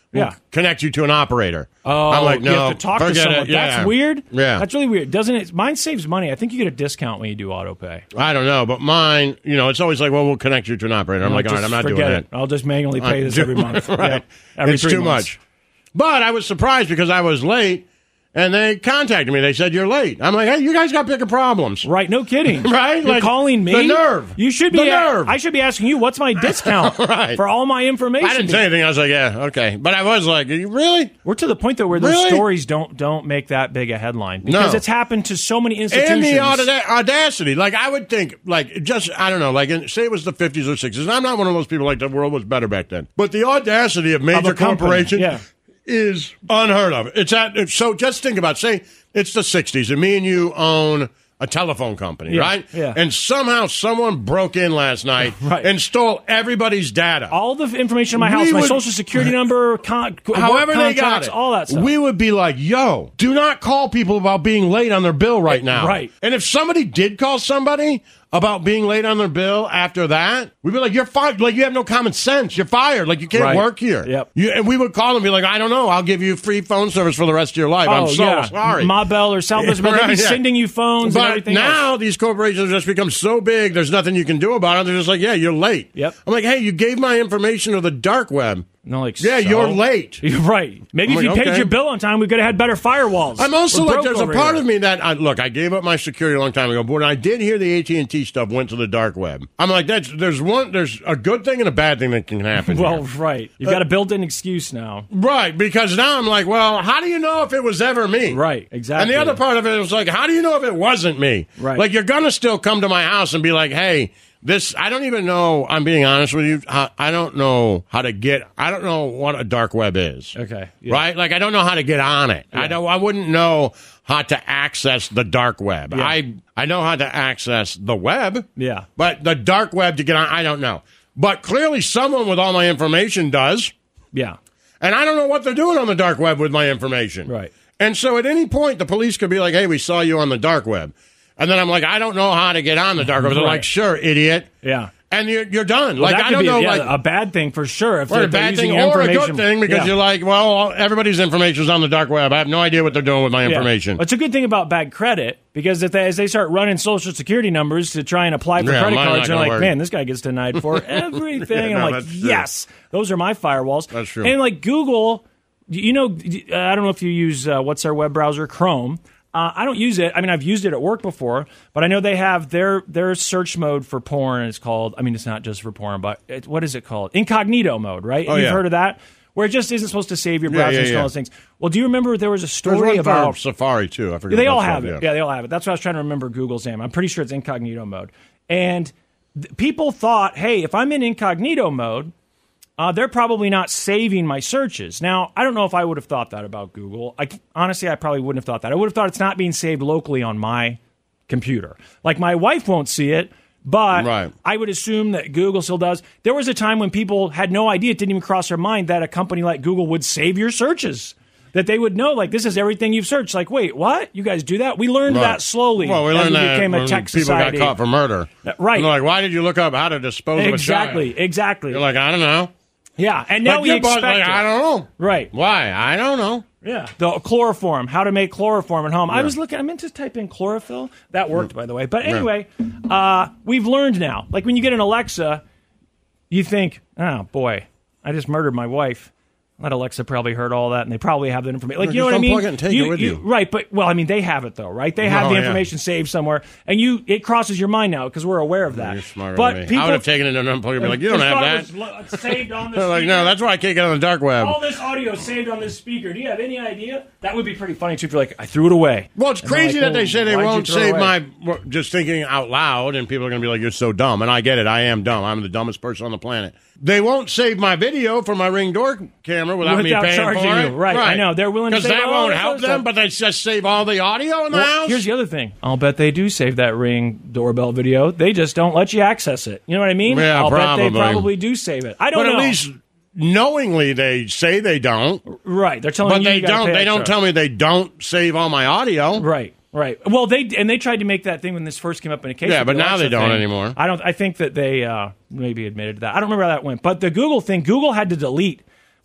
we'll Yeah. connect you to an operator. Oh, I'm like, no, you have to talk to forget someone. it. Yeah. That's weird. Yeah. That's really weird. Doesn't it? Mine saves money. I think you get a discount when you do auto pay. I don't know, but mine, you know, it's always like, well, we'll connect you to an operator. I'm No, like, all right, just I'm not doing forget it. I'll just manually pay I this do- every month. right. Yeah, every It's three too months. much. But I was surprised because I was late. And they contacted me. They said, you're late. I'm like, hey, you guys got bigger problems. Right, no kidding. Right? You're Like, calling me? the nerve. You should be. The nerve. I should be asking you, what's my discount Right. for all my information? I didn't say anything. I was like, yeah, okay. But I was like, you really? We're to the point, though, where those Really? stories don't don't make that big a headline. Because No. it's happened to so many institutions. And the auda- audacity. Like, I would think, like, just, I don't know, like, in, say it was the fifties or sixties. And I'm not one of those people like the world was better back then. But the audacity of major Of a company, corporations yeah. is unheard of. It's at, so just think about, say, it's the sixties, and me and you own a telephone company, Yeah, right? yeah. And somehow someone broke in last night Right. and stole everybody's data. All the information in my house, We my would- social security number, con- However work they got contacts, it, all that stuff. we would be like, yo, do not call people about being late on their bill right now. Right. And if somebody did call somebody about being late on their bill after that, we'd be like, you're fired. Like, you have no common sense. You're fired. Like, you can't Right. work here. Yep. You, and we would call them and be like, I don't know. I'll give you free phone service for the rest of your life. I'm oh, so yeah. sorry. Ma Bell or Southwest Bell, they'd be Right, yeah. sending you phones and But everything now else. these corporations have just become so big, there's nothing you can do about it. They're just like, yeah, you're late. Yep. I'm like, hey, you gave my information to the dark web. No, like, Yeah, so? you're late. You're right. Maybe I'm if you like, paid okay. your bill on time, we could have had better firewalls. I'm also We're like, broke there's a over part here. of me that, I, look, I gave up my security a long time ago, but when I did hear the A T and T stuff went to the dark web, I'm like, that's there's one, there's a good thing and a bad thing that can happen. Well, here. right. You've got a built-in excuse now. Right, because now I'm like, well, how do you know if it was ever me? Right, exactly. And the other part of it was like, how do you know if it wasn't me? Right. Like, you're going to still come to my house and be like, hey, this, I don't even know, I'm being honest with you, how, I don't know how to get, I don't know what a dark web is. Okay. Yeah. Right? Like, I don't know how to get on it. I don't, I wouldn't know how to access the dark web. Yeah. I, I know how to access the web. Yeah. But the dark web to get on, I don't know. But clearly someone with all my information does. Yeah. And I don't know what they're doing on the dark web with my information. Right. And so at any point, the police could be like, hey, we saw you on the dark web. And then I'm like, I don't know how to get on the dark web. They're Right. like, sure, idiot. Yeah. And you're, you're done. Well, like, that I could don't be know, yeah, like, a bad thing for sure. If or they're, a bad they're thing using or a information. good thing because Yeah. you're like, well, everybody's information is on the dark web. I have no idea what they're doing with my Yeah. information. It's a good thing about bad credit because if they, as they start running social security numbers to try and apply for Yeah, credit mine's not cards, they're gonna like, work. man, this guy gets denied for everything. Yeah, and no, I'm like, that's true. yes, those are my firewalls. That's true. And like Google, you know, I don't know if you use uh, what's their web browser, Chrome. Uh, I don't use it. I mean, I've used it at work before, but I know they have their their search mode for porn is called. I mean, it's not just for porn, but it, what is it called? Incognito mode, right? Oh, You've yeah. heard of that, where it just isn't supposed to save your Yeah, browser yeah, and yeah. all those things. Well, do you remember there was a There's story one about for Safari, too. I forget they what all that's have called, it. Yeah, they all have it. That's what I was trying to remember Google's name. I'm pretty sure it's incognito mode. And th- people thought, hey, if I'm in incognito mode, uh, they're probably not saving my searches. Now, I don't know if I would have thought that about Google. I, honestly, I probably wouldn't have thought that. I would have thought it's not being saved locally on my computer. Like, my wife won't see it, but Right. I would assume that Google still does. There was a time when people had no idea, it didn't even cross their mind that a company like Google would save your searches. That they would know, like, this is everything you've searched. Like, wait, what? You guys do that? We learned Right. that slowly Well, we as learned we that became a when tech people society. got caught for murder. Uh, right. And they're like, why did you look up how to dispose of a Exactly, child? exactly. You're like, I don't know. Yeah, and now Like, we your boss- expect like, it. I don't know. Right. Why? I don't know. Yeah. The chloroform, how to make chloroform at home. I was looking, I meant to type in chlorophyll. That worked, by the way. But anyway, uh, we've learned now. Like, when you get an Alexa, you think, oh, boy, I just murdered my wife. That Alexa probably heard all that, and they probably have that information. Like, No, you know just what I mean? unplug it and take it with you. Right, but, well, I mean, they have it, though, right? They have Oh, the yeah. information saved somewhere, and you it crosses your mind now because we're aware of that. You're smarter but than me. people, I would have taken it and unplugged it and be like, you don't Just have thought that. it was lo- saved on the They're like, speaker. no, that's why I can't get on the dark web. All this audio is saved on this speaker. Do you have any idea? That would be pretty funny, too, if you're like, I threw it away. Well, it's And they're crazy like, that they "Well, say they why'd you won't throw it save away?" my. well, Just thinking out loud, and people are going to be like, "You're so dumb." And I get it. I am dumb. I'm the dumbest person on the planet. They won't save my video for my Ring door camera without, me Without paying charging for you. it. Right, I know. They're willing to because save that all won't this help other them. stuff. But they just save all the audio in the Well, house. here's the other thing. I'll bet they do save that Ring doorbell video. They just don't let you access it. You know what I mean? Yeah, I'll bet probably. they probably do save it. I don't but know. at least knowingly they say they don't. Right. They're telling But you they you gotta don't. pay They don't extra. tell me they don't save all my audio. Right. Right. Well, they and they tried to make that thing when this first came up in a case. Yeah, with but the now Alexa they don't thing. anymore. I don't. I think that they uh, maybe admitted to that. I don't remember how that went. But the Google thing, Google had to delete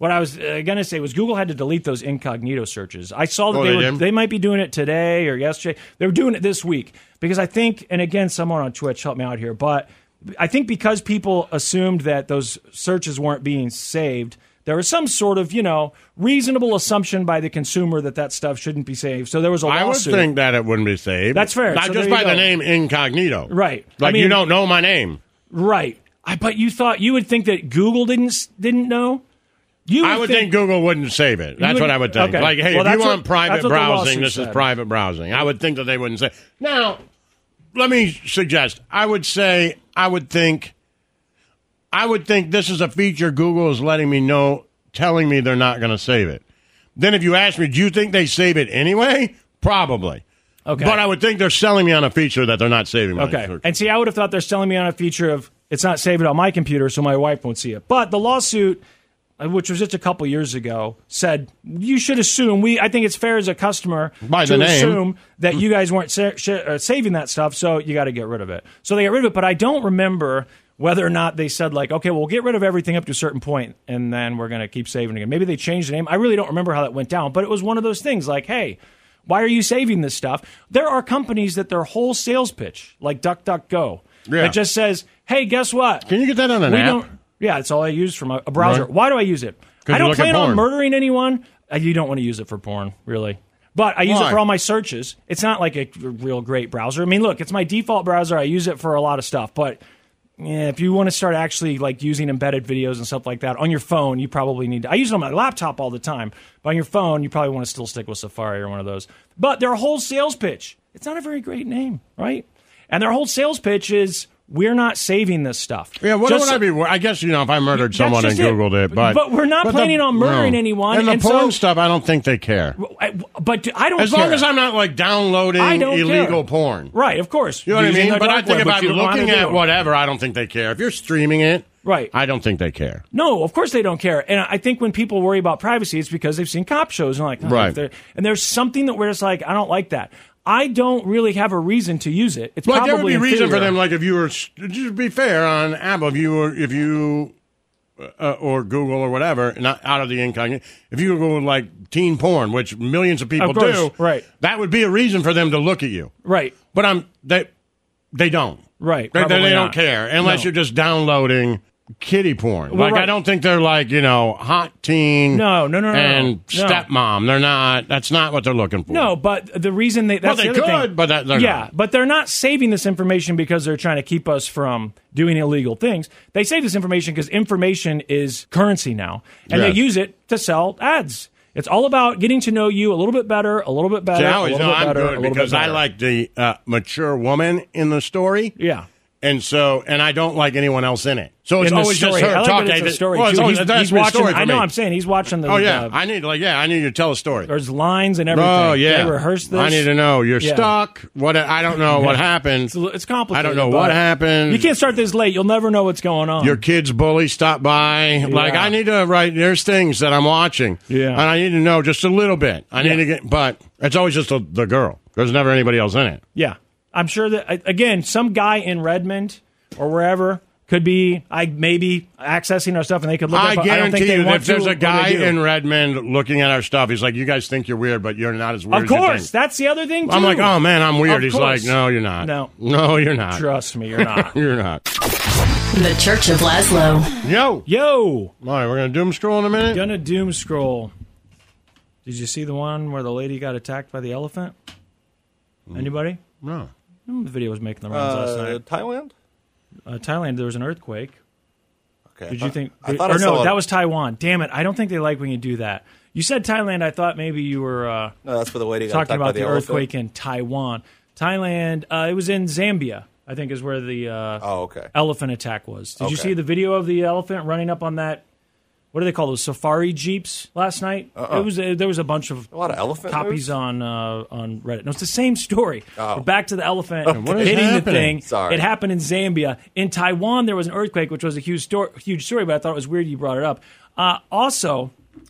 what I was uh, going to say was Google had to delete those incognito searches. I saw that Oh, they, they were, did? they might be doing it today or yesterday. They were doing it this week because I think, and again, someone on Twitch help me out here, but I think because people assumed that those searches weren't being saved, there was some sort of, you know, reasonable assumption by the consumer that that stuff shouldn't be saved. So there was a I would lawsuit. think that it wouldn't be saved. That's fair. Not So just there by you the go. name incognito. Right. Like, I mean, you don't know my name. Right. I, but you thought, you would think that Google didn't didn't know? You I would think, Google wouldn't save it. That's would- what I would think. okay. Like, hey, Well, if you that's want what- private that's what the browsing, lawsuit this is said. private browsing. I would think that they wouldn't say. Now, let me suggest. I would say, I would think, I would think this is a feature Google is letting me know, telling me they're not going to save it. Then if you ask me, do you think they save it anyway? Probably. Okay. But I would think they're selling me on a feature that they're not saving. my Okay. search. And see, I would have thought they're selling me on a feature of it's not saved on my computer, so my wife won't see it. But the lawsuit, uh, which was just a couple years ago, said you should assume we. I think it's fair as a customer By to the name. assume that you guys weren't sa- sh- uh, saving that stuff, so you got to get rid of it. So they got rid of it. But I don't remember whether or not they said like, okay, we'll get rid of everything up to a certain point, and then we're going to keep saving again. Maybe they changed the name. I really don't remember how that went down. But it was one of those things like, hey. Why are you saving this stuff? There are companies that their whole sales pitch, like DuckDuckGo, Yeah. that just says, hey, guess what? Can you get that on an we app? don't. Yeah, it's all I use from a, a browser. Right. Why do I use it? 'Cause I you don't look at plan on porn. murdering anyone. Uh, you don't want to use it for porn, really. But I use Why? it for all my searches. It's not like a real great browser. I mean, look, it's my default browser. I use it for a lot of stuff. But yeah, if you want to start actually like using embedded videos and stuff like that on your phone, you probably need to. I use it on my laptop all the time. But on your phone, you probably want to still stick with Safari or one of those. But their whole sales pitch, it's not a very great name, right? And their whole sales pitch is, we're not saving this stuff. Yeah, what Just would I be? wor- I guess, you know, if I murdered That's someone and just it. Googled it, but But we're not the- planning on murdering no. anyone, And the and porn so- stuff, I don't think they care. I- but I don't As care. long as I'm not like downloading I don't illegal care. porn. Right, of course. You know what I Using mean? the But I dark think web, if which I'm you don't know how looking to at do. whatever, I don't think they care. If you're streaming it, Right. I don't think they care. No, of course they don't care. And I think when people worry about privacy, it's because they've seen cop shows and like, oh, Right. if they're- and there's something that where it's like, I don't like that. I don't really have a reason to use it. It's Like probably there would be reason for inferior. them. Like if you were, just be fair on Apple, if you were, if you uh, or Google or whatever, not out of the incognito. If you go like teen porn, which millions of people Of course, do, right. that would be a reason for them to look at you. Right. But I'm they they don't. Right. They, they, probably they don't not. care unless No. you're just downloading kiddie porn. Well, like I right. don't think they're like, you know, hot teen. No, no, no, no, and no. stepmom. They're not. That's not what they're looking for. No, but the reason they that's Well, they the other could, thing. but that- they're yeah, not. but they're not saving this information because they're trying to keep us from doing illegal things. They save this information because information is currency now, and Yes. they use it to sell ads. It's all about getting to know you a little bit better, a little bit better, See, I a always little know bit I'm better, a good little bit because I better. like the uh, mature woman in the story. Yeah. And so, and I don't like anyone else in it. So it's In the always story. just her I like talking. that it's a story Well, it's too. always, He's, that's he's my watching. story for I know. me. I'm saying he's watching the. Oh yeah, uh, I need like yeah, I need you to tell a story. there's lines and everything. Oh yeah, They rehearse this. I need to know. You're Yeah. stuck. What? I don't know what happened. It's, it's complicated. I don't know but what happened. You can't start this late. You'll never know what's going on. Your kid's bully stopped by. Like I need to write. There's things that I'm watching. Yeah. and I need to know just a little bit. I need Yeah. to get, but it's always just the, the girl. There's never anybody else in it. Yeah. I'm sure that, again, some guy in Redmond or wherever could be I maybe accessing our stuff and they could look I up. I don't guarantee think they you, want if there's to, a but they guy do. in Redmond looking at our stuff, he's like, "You guys think you're weird, but you're not as weird." Of as you course. think." That's the other thing, too. I'm like, "Oh man, I'm weird." Of He's course. like, "No, you're not. No. no, you're not. Trust me, you're not. you're not." The Church of Laszlo. Yo, Yo. all right, we're gonna doom scroll in a minute. Gonna doom scroll. Did you see the one where the lady got attacked by the elephant? Anybody? No. The video was making the rounds last Uh, night. Thailand? Uh, Thailand, there was an earthquake. Okay. Did I you thought- think? I thought or I no, saw a- that was Taiwan. Damn it! I don't think they like when you do that. You said Thailand. I thought maybe you were uh, No, that's where the lady got talking attacked by about the, the elephant. earthquake in Taiwan. Thailand. Uh, it was in Zambia. I think is where the uh, Oh, okay. elephant attack was. Did you Okay. see the video of the elephant running up on that? What do they call those safari jeeps last night? Uh-uh. It was uh, there was a bunch of A lot of elephant copies moves? on uh, on Reddit. No, it's the same story. Oh. We're back to the elephant What is hitting the happening? thing. Sorry. It happened in Zambia. In Taiwan, there was an earthquake, which was a huge story. Huge story, but I thought it was weird you brought it up. Uh, also,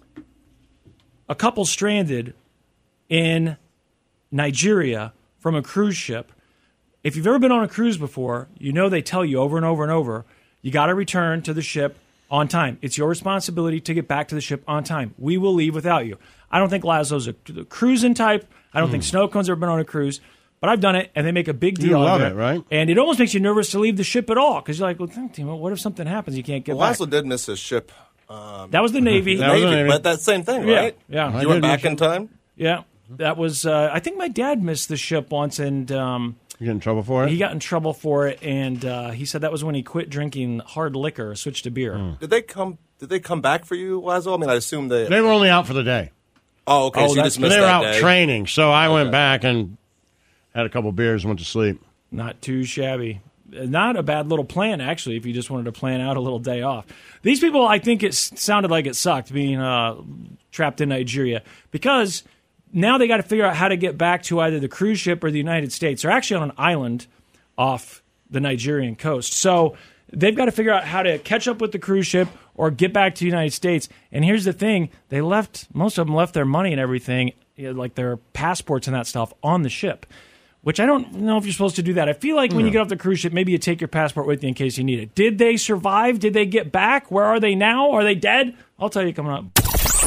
a couple stranded in Nigeria from a cruise ship. If you've ever been on a cruise before, you know they tell you over and over and over, you got to return to the ship on time. It's your responsibility to get back to the ship on time. We will leave without you. I don't think Laszlo's a cruising type. I don't mm. think Snow Cone's ever been on a cruise. But I've done it, and they make a big deal you love of it. it, right? And it almost makes you nervous to leave the ship at all, because you're like, well, damn, what if something happens? You can't get well, back. Laszlo did miss his ship. Um, that was the Navy. that Navy, was the Navy. But that same thing, right? Yeah. yeah. You went back in time? Yeah. That was, uh, I think my dad missed the ship once, and um, you got in trouble for it? He got in trouble for it, and uh, he said that was when he quit drinking hard liquor, switched to beer. Mm. Did they come Did they come back for you, Laszlo? I mean, I assume they... They were only out for the day. Oh, okay, oh, so you just missed They were that out day. training, so I okay. went back and had a couple beers and went to sleep. Not too shabby. Not a bad little plan, actually, if you just wanted to plan out a little day off. These people, I think it sounded like it sucked being uh, trapped in Nigeria, because now they got to figure out how to get back to either the cruise ship or the United States. They're actually on an island off the Nigerian coast. So they've got to figure out how to catch up with the cruise ship or get back to the United States. And here's the thing. They left, most of them left their money and everything, you know, like their passports and that stuff, on the ship. Which I don't know if you're supposed to do that. I feel like when yeah. you get off the cruise ship, maybe you take your passport with you in case you need it. Did they survive? Did they get back? Where are they now? Are they dead? I'll tell you coming up.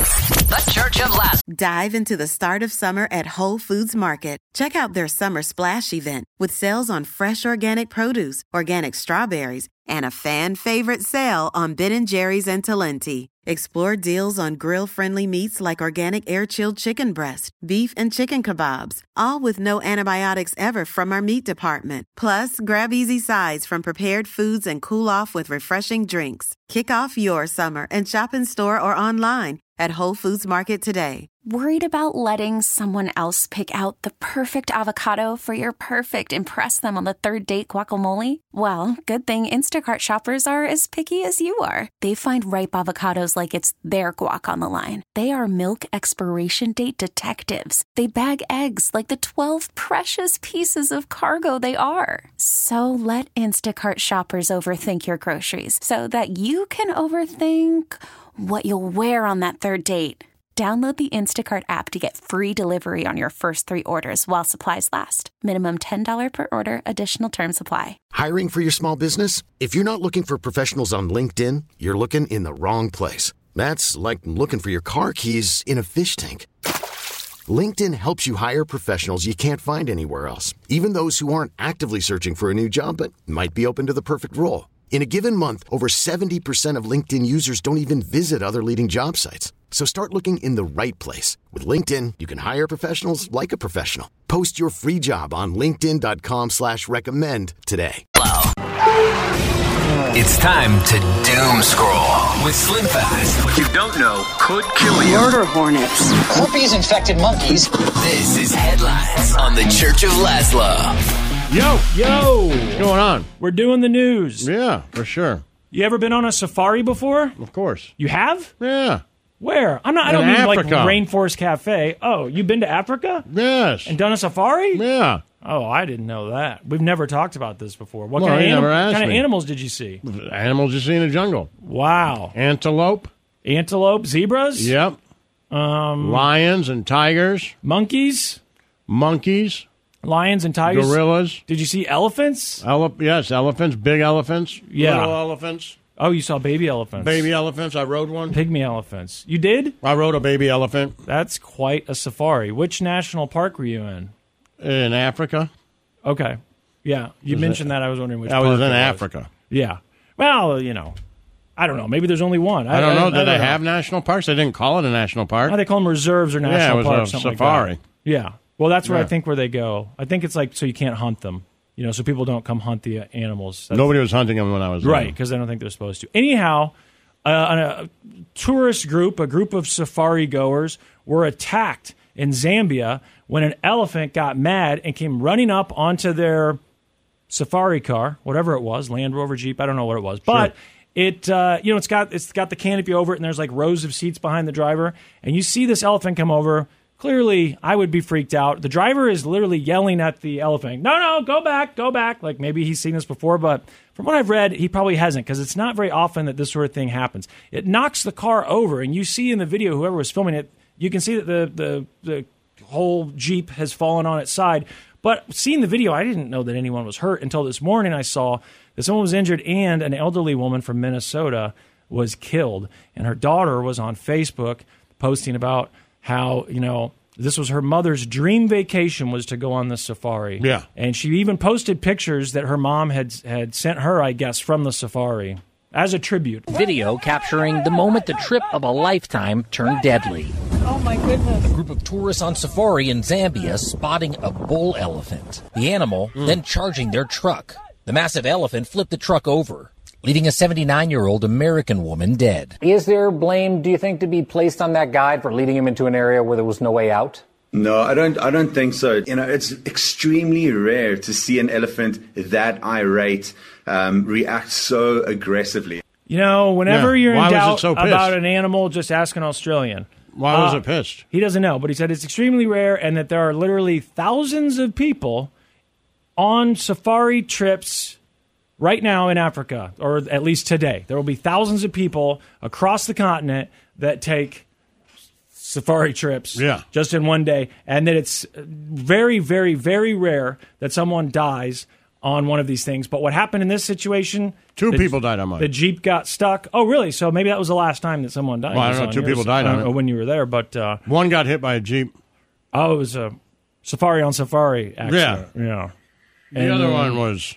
The Church of Laszlo. Dive into the start of summer at Whole Foods Market. Check out their Summer Splash event with sales on fresh organic produce, organic strawberries, and a fan favorite sale on Ben and Jerry's and Talenti. Explore deals on grill-friendly meats like organic air-chilled chicken breast, beef and chicken kebabs, all with no antibiotics ever from our meat department. Plus, grab easy sides from prepared foods and cool off with refreshing drinks. Kick off your summer and shop in store or online at Whole Foods Market today. Worried about letting someone else pick out the perfect avocado for your perfect impress them on the third date guacamole? Well, good thing Instacart shoppers are as picky as you are. They find ripe avocados like it's their guac on the line. They are milk expiration date detectives. They bag eggs like the twelve precious pieces of cargo they are. So let Instacart shoppers overthink your groceries so that you can overthink what you'll wear on that third date. Download the Instacart app to get free delivery on your first three orders while supplies last. Minimum ten dollars per order. Additional terms apply. Hiring for your small business? If you're not looking for professionals on LinkedIn, you're looking in the wrong place. That's like looking for your car keys in a fish tank. LinkedIn helps you hire professionals you can't find anywhere else, even those who aren't actively searching for a new job but might be open to the perfect role. In a given month, over seventy percent of LinkedIn users don't even visit other leading job sites. So start looking in the right place. With LinkedIn, you can hire professionals like a professional. Post your free job on linkedin dot com slash recommend today. It's time to doom scroll with Slim Fast. What you don't know could kill you. Murder hornets. Herpes-infected monkeys. This is Headlines on the Church of Laszlo. Yo, yo. What's going on? We're doing the news. Yeah, for sure. You ever been on a safari before? Of course. You have? Yeah. Where? I'm not. I In don't mean Africa. like Rainforest Cafe. Oh, you've been to Africa? Yes. And done a safari? Yeah. Oh, I didn't know that. We've never talked about this before. What Well, kind, of, you anim- never asked kind of me. animals did you see? Animals you see in the jungle. Wow. Antelope. Antelope, zebras? Yep. Um, Lions and tigers. Monkeys? Monkeys. Lions and tigers? Gorillas. Did you see elephants? Ele- yes, elephants. Big elephants. Yeah. Little elephants. Oh, you saw baby elephants. Baby elephants. I rode one. Pygmy elephants. You did? I rode a baby elephant. That's quite a safari. Which national park were you in? In Africa. Okay. Yeah. You Was mentioned it- that. I was wondering which I park was in it Africa. Yeah. Well, you know, I don't know. Maybe there's only one. I, don't know. Did I they don't know. have national parks? They didn't call it a national park. Oh, they call them reserves or Yeah, national it was parks. a something like safari. that. Yeah. Well, that's where Yeah. I think where they go. I think it's like so you can't hunt them. You know, so people don't come hunt the uh, animals. That's, Nobody was hunting them when I was there. right, because I don't think they're supposed to. Anyhow, uh, a tourist group, a group of safari goers, were attacked in Zambia when an elephant got mad and came running up onto their safari car, whatever it was, Land Rover, Jeep, I don't know what it was, but Sure. it, uh, you know, it's got it's got the canopy over it, and there's like rows of seats behind the driver, and you see this elephant come over. Clearly, I would be freaked out. The driver is literally yelling at the elephant, no, no, go back, go back. Like maybe he's seen this before, but from what I've read, he probably hasn't because it's not very often that this sort of thing happens. It knocks the car over, and you see in the video, whoever was filming it, you can see that the, the, the whole Jeep has fallen on its side. But seeing the video, I didn't know that anyone was hurt until this morning I saw that someone was injured and an elderly woman from Minnesota was killed. And her daughter was on Facebook posting about how, you know, this was her mother's dream vacation was to go on the safari. Yeah. And she even posted pictures that her mom had had sent her, I guess, from the safari as a tribute. Video capturing the moment the trip of a lifetime turned deadly. Oh, my goodness. A group of tourists on safari in Zambia spotting a bull elephant. The animal mm. then charging their truck. The massive elephant flipped the truck over, leaving a seventy-nine-year-old American woman dead. Is there blame, do you think, to be placed on that guide for leading him into an area where there was no way out? No, I don't I don't think so. You know, it's extremely rare to see an elephant that irate um, react so aggressively. You know, whenever Yeah. you're in Why was it doubt so pissed? about an animal, just ask an Australian. Why was Uh, it pissed? He doesn't know, but he said it's extremely rare and that there are literally thousands of people on safari trips right now in Africa, or at least today. There will be thousands of people across the continent that take safari trips Yeah. just in one day, and that it's very, very, very rare that someone dies on one of these things. But what happened in this situation? Two the- people died on mine. The Jeep got stuck. Oh, really? So maybe that was the last time that someone died. Well, I was don't know. on Two yours. people died on I don't know it. when you were there, but uh, One got hit by a Jeep. oh, it was a safari on safari accident. Yeah, yeah. The And, other uh, one was...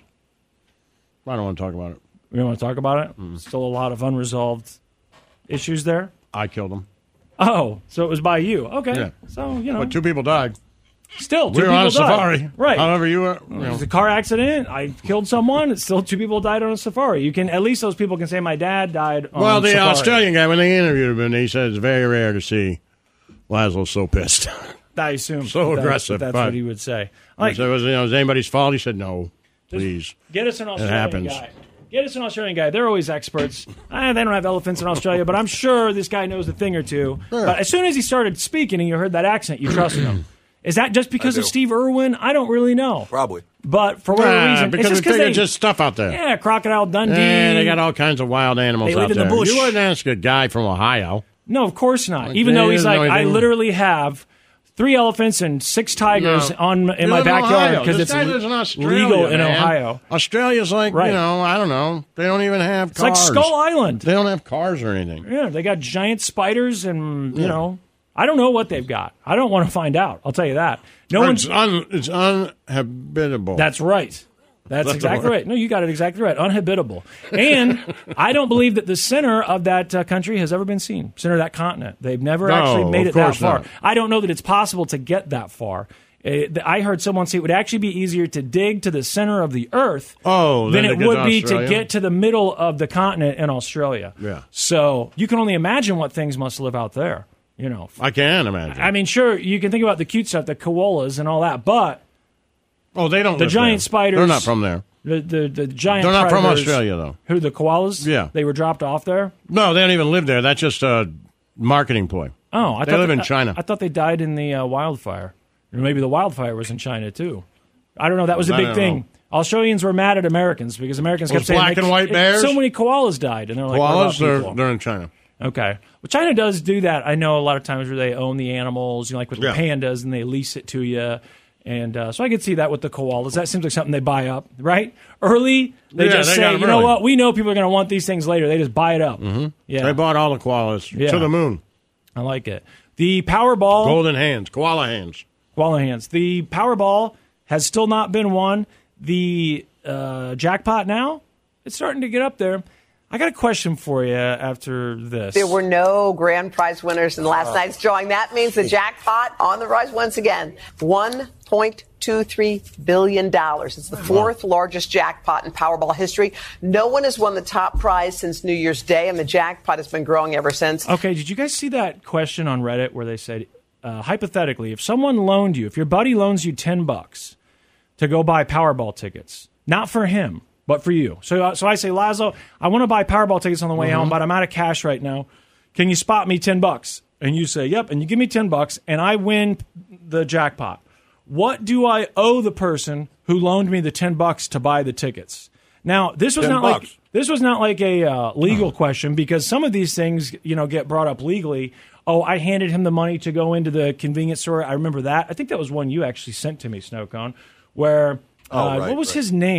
I don't want to talk about it. We don't want to talk about it. Mm. Still a lot of unresolved issues there. I killed him. Oh, so it was by you. Okay. Yeah. So, you know. But two people died. Still, two we were people on a died. safari. Right. However, you were. You It know. was a car accident. I killed someone. It's still two people died on a safari. You can at least those people can say my dad died on Well, the safari. Australian guy, when they interviewed him, he said it's very rare to see Laszlo so pissed. I assume So that- aggressive, That's but- what he would say. I Like, said, was, you know, was it anybody's fault? He said, no, please. get us an It Australian happens. guy. Get us an Australian guy. They're always experts. Eh, they don't have elephants in Australia, but I'm sure this guy knows a thing or two. Yeah. But as soon as he started speaking and you heard that accent, you trusted him. Is that just because I of do. Steve Irwin? I don't really know. Probably. But for whatever Nah, reason, because it's just they because they just stuff out there. yeah, Crocodile Dundee. Yeah, they got all kinds of wild animals They live out in the there. bush. You wouldn't ask a guy from Ohio. No, of course not. Like, Even they though he's doesn't like, know I anything. literally have three elephants and six tigers No. on They in my live backyard Ohio. because This it's guy lives in le- Australia, legal in man. Ohio. Australia's like, Right. you know, I don't know. They don't even have It's like cars. Skull Island. They don't have cars or anything. Yeah, they got giant spiders and, you Yeah. know, I don't know what they've got. I don't want to find out. I'll tell you that. No one's. it's, un, it's uninhabitable. That's right. That's, That's the exactly word. right. No, you got it exactly right. Unhabitable. And I don't believe that the center of that uh, country has ever been seen. Center of that continent. They've never No, actually made of it that course far. not. I I don't know that it's possible to get that far. Uh, I heard someone say it would actually be easier to dig to the center of the Earth Oh, than then it to get would to be to Australia? get to the middle of the continent in Australia. Yeah. So you can only imagine what things must live out there. You know, I can imagine. I mean, sure, you can think about the cute stuff, the koalas and all that, but oh, they don't the live giant there. spiders. They're not from there. The the, the giant. They're not from predators- Australia, though. Who, the koalas? Yeah. They were dropped off there? No, they don't even live there. That's just a marketing ploy. Oh, I They thought live that- in China. I, I thought they died in the uh, wildfire. Or maybe the wildfire was in China, too. I don't know. That was a I big don't thing. know. Australians were mad at Americans because Americans Those kept saying black they- and white it- bears? So many koalas died, and they're like, what about Koalas, they're, people? they're in China. Okay. Well, China does do that. I know a lot of times where they own the animals, you know, like with Yeah. the pandas, and they lease it to you. And uh, so I could see that with the koalas. That seems like something they buy up, right? Early, they Yeah, just they say, got 'em you know early. what? We know people are going to want these things later. They just buy it up. Mm-hmm. Yeah. They bought all the koalas Yeah. to the moon. I like it. The Powerball. Golden hands, koala hands. Koala hands. The Powerball has still not been won. The uh, jackpot now, it's starting to get up there. I got a question for you after this. There were no grand prize winners in last night's drawing. That means the jackpot on the rise once again. one point two three billion dollars. It's the fourth largest jackpot in Powerball history. No one has won the top prize since New Year's Day, and the jackpot has been growing ever since. Okay, did you guys see that question on Reddit where they said, uh, hypothetically, if someone loaned you, if your buddy loans you ten bucks to go buy Powerball tickets, not for him, but for you. So, uh, so I say, Laszlo, I want to buy Powerball tickets on the way Mm-hmm. home, but I'm out of cash right now. Can you spot me ten bucks? And you say, yep. And you give me ten bucks and I win the jackpot. What do I owe the person who loaned me the ten bucks to buy the tickets? Now, this was ten not bucks. like this was not like a uh, legal question because some of these things, you know, get brought up legally. Oh, I handed him the money to go into the convenience store. I remember that. I think that was one you actually sent to me, Snowcone, where Oh, uh, right, what was right. his name?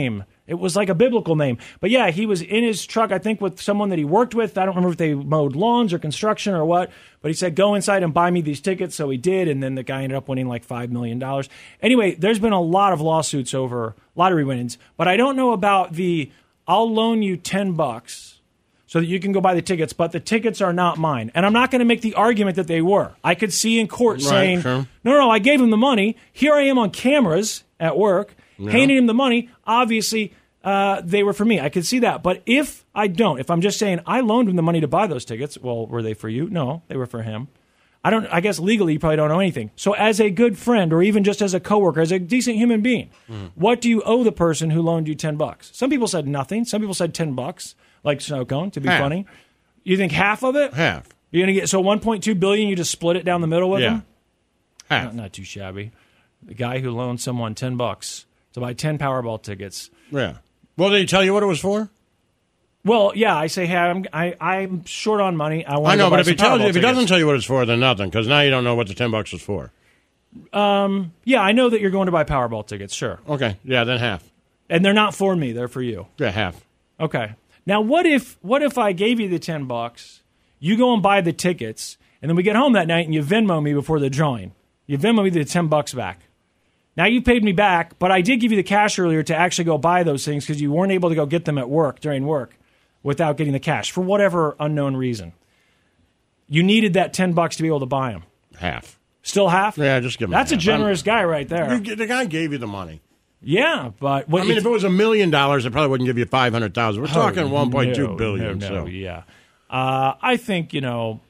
It was like a biblical name. But yeah, he was in his truck, I think, with someone that he worked with. I don't remember if they mowed lawns or construction or what. But he said, go inside and buy me these tickets. So he did. And then the guy ended up winning like five million dollars. Anyway, there's been a lot of lawsuits over lottery winnings. But I don't know about the, I'll loan you ten bucks so that you can go buy the tickets, but the tickets are not mine. And I'm not going to make the argument that they were. I could see in court Right, saying, sure. no, no, I gave him the money. Here I am on cameras at work, Yeah. handing him the money. Obviously, uh, they were for me. I could see that. But if I don't, if I'm just saying I loaned him the money to buy those tickets, well, were they for you? No, they were for him. I don't. I guess legally you probably don't know anything. So as a good friend or even just as a coworker, as a decent human being, Mm. what do you owe the person who loaned you ten bucks? Some people said nothing. Some people said ten bucks, like Snow Cone, to be Half. funny. You think half of it? Half. You're gonna get so one point two billion. You just split it down the middle with Yeah. him. Half. Not, not too shabby. The guy who loaned someone ten bucks to buy ten Powerball tickets. Yeah. Well, did he tell you what it was for? Well, yeah, I say, hey, I'm I, I'm short on money. I want. I know, to but buy if he some tells you, Powerball if he doesn't tickets. tell you what it's for, then nothing, because now you don't know what the ten bucks was for. Um, yeah, I know that you're going to buy Powerball tickets. Sure. Okay. Yeah, then half. And they're not for me; they're for you. Yeah, half. Okay. Now, what if what if I gave you the ten bucks, you go and buy the tickets, and then we get home that night and you Venmo me before the drawing? You Venmo me the ten bucks back. Now you paid me back, but I did give you the cash earlier to actually go buy those things because you weren't able to go get them at work during work without getting the cash for whatever unknown reason. You needed that ten bucks to be able to buy them. Half. Still half? Yeah, just give him That's a half. generous I'm- guy right there. You- the guy gave you the money. Yeah, but what I mean, if, it was a million dollars, they probably wouldn't give you five hundred thousand. We're talking Oh, one point two no, billion. No, no, so. yeah. Uh, I think you know.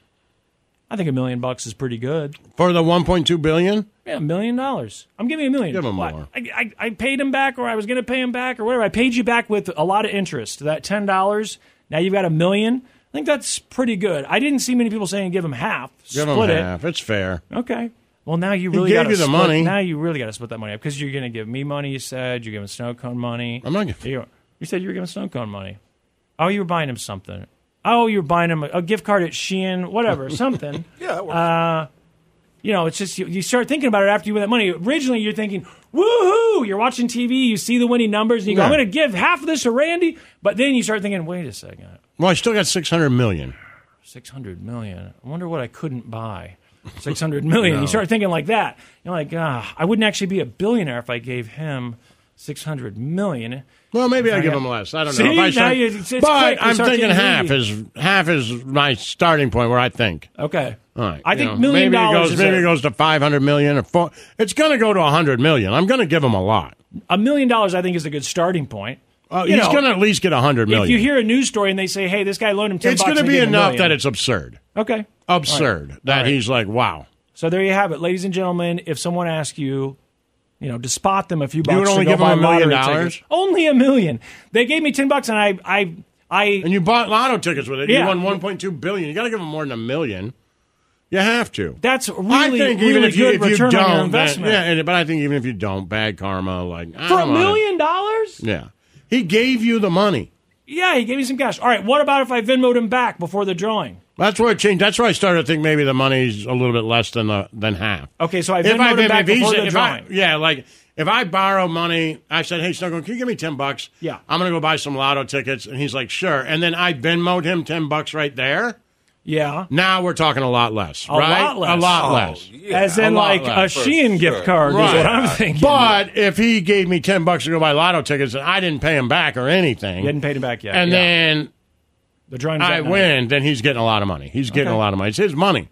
I think a million bucks is pretty good. For the one point two billion? Yeah, a million dollars. I'm giving you a million. Give him What? more. I, I, I paid him back, or I was going to pay him back, or whatever. I paid you back with a lot of interest. That ten dollars. Now you've got a million. I think that's pretty good. I didn't see many people saying give him half. Give split him it. half. It's fair. Okay. Well, now you He really gave got to you the split, money. Now you really got to split that money up because you're going to give me money. You said you're giving Snow Cone money. I'm not giving. You, you said you were giving Snow Cone money. Oh, you were buying him something. Oh, you were buying him a, a gift card at Shein, whatever, something. Yeah, it works. Uh, you know, it's just you, you start thinking about it after you win that money. Originally, you're thinking, "Woohoo!" You're watching T V, you see the winning numbers, and you go, Yeah. "I'm going to give half of this to Randy." But then you start thinking, "Wait a second, Well, I still got six hundred million. six hundred million. I wonder what I couldn't buy." six hundred million. No. You start thinking like that. You're like, ah, I wouldn't actually be a billionaire if I gave him six hundred million. Well, maybe If I give got- him less. I don't See? know. If I Now start- you- it's- it's but quick. You I'm start thinking getting half greedy. is half is my starting point where I think. Okay. All right. I you think know, million maybe it dollars goes, is maybe a- it goes to five hundred million or four. It's going to go to one hundred million. I'm going to give him a lot. A million dollars, I think, is a good starting point. Uh, You he's know, going to at least get one hundred million. If you hear a news story and they say, hey, this guy loaned him ten it's bucks. going to and be he gave him a enough million. that it's absurd. Okay. Absurd All right. that All right. he's like, wow. So there you have it, ladies and gentlemen. If someone asks you, you know, to spot them a few You bucks would only to go give them buy a million lottery dollars? tickets. Only a million. They gave me ten bucks, and I, I, I. And you bought lotto tickets with it. Yeah. You won one point two billion. You got to give them more than a million. You have to. That's really, I think even really if you, good if you return don't, on your that- investment. yeah, and- but I think even if you don't, bad karma, like I For a don't want it. million dollars? Yeah, he gave you the money. Yeah, he gave me some cash. All right, what about if I Venmoed him back before the drawing? That's where it changed. That's where I started to think maybe the money's a little bit less than the, than half. Okay, so I If Venmoed him if- back if he's- before the if I- drawing. yeah, like if I borrow money, I said, "Hey, Snuggle, can you give me ten bucks? Yeah. I'm going to go buy some lotto tickets." And he's like, "Sure." And then I Venmoed him ten bucks right there. Yeah. Now we're talking a lot less, A right? lot less. A lot Oh, less. As in, A lot like, less. a Shein gift card is what I'm thinking. But if he gave me ten bucks to go buy lotto tickets and I didn't pay him back or anything, You hadn't paid him back yet. and yeah. then the drawing's I that night. win, then he's getting a lot of money. He's getting Okay. a lot of money. It's his money.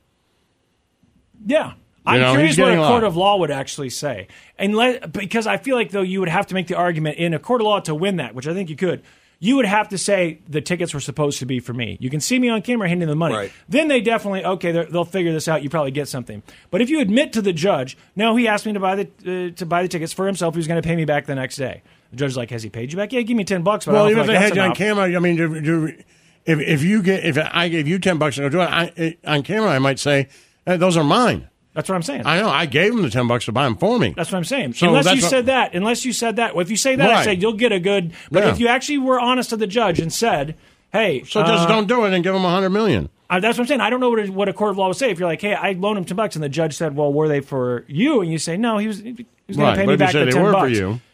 Yeah. I'm You know, curious he's what a getting a court lot. of law would actually say. And let, because I feel like, though, you would have to make the argument in a court of law to win that, which I think you could. You would have to say the tickets were supposed to be for me. You can see me on camera handing the money. Right. Then they definitely, okay, they're- they'll figure this out. You probably get something. But if you admit to the judge, no, he asked me to buy the uh, to buy the tickets for himself. He was going to pay me back the next day. The judge's like, has he paid you back? Yeah, give me ten bucks. But Well, I don't even if feel they like had that's you on enough. camera, I mean, do, do, if if you get if I gave you ten bucks to go do it, I, on camera, I might say hey, those are mine. That's what I'm saying. I know. I gave him the ten bucks to buy them for me. That's what I'm saying. So unless that's you what- said that, unless you said that, well, if you say that, I Right. say you'll get a good. But Yeah. if you actually were honest to the judge and said, "Hey, So just uh, don't do it and give him a hundred million. Uh, that's what I'm saying. I don't know what a, what a court of law would say if you're like, "Hey, I loaned him ten bucks," and the judge said, "Well, were they for you?" And you say, "No, he was he was going Right, to pay but me if you back say the they ten were for bucks." you.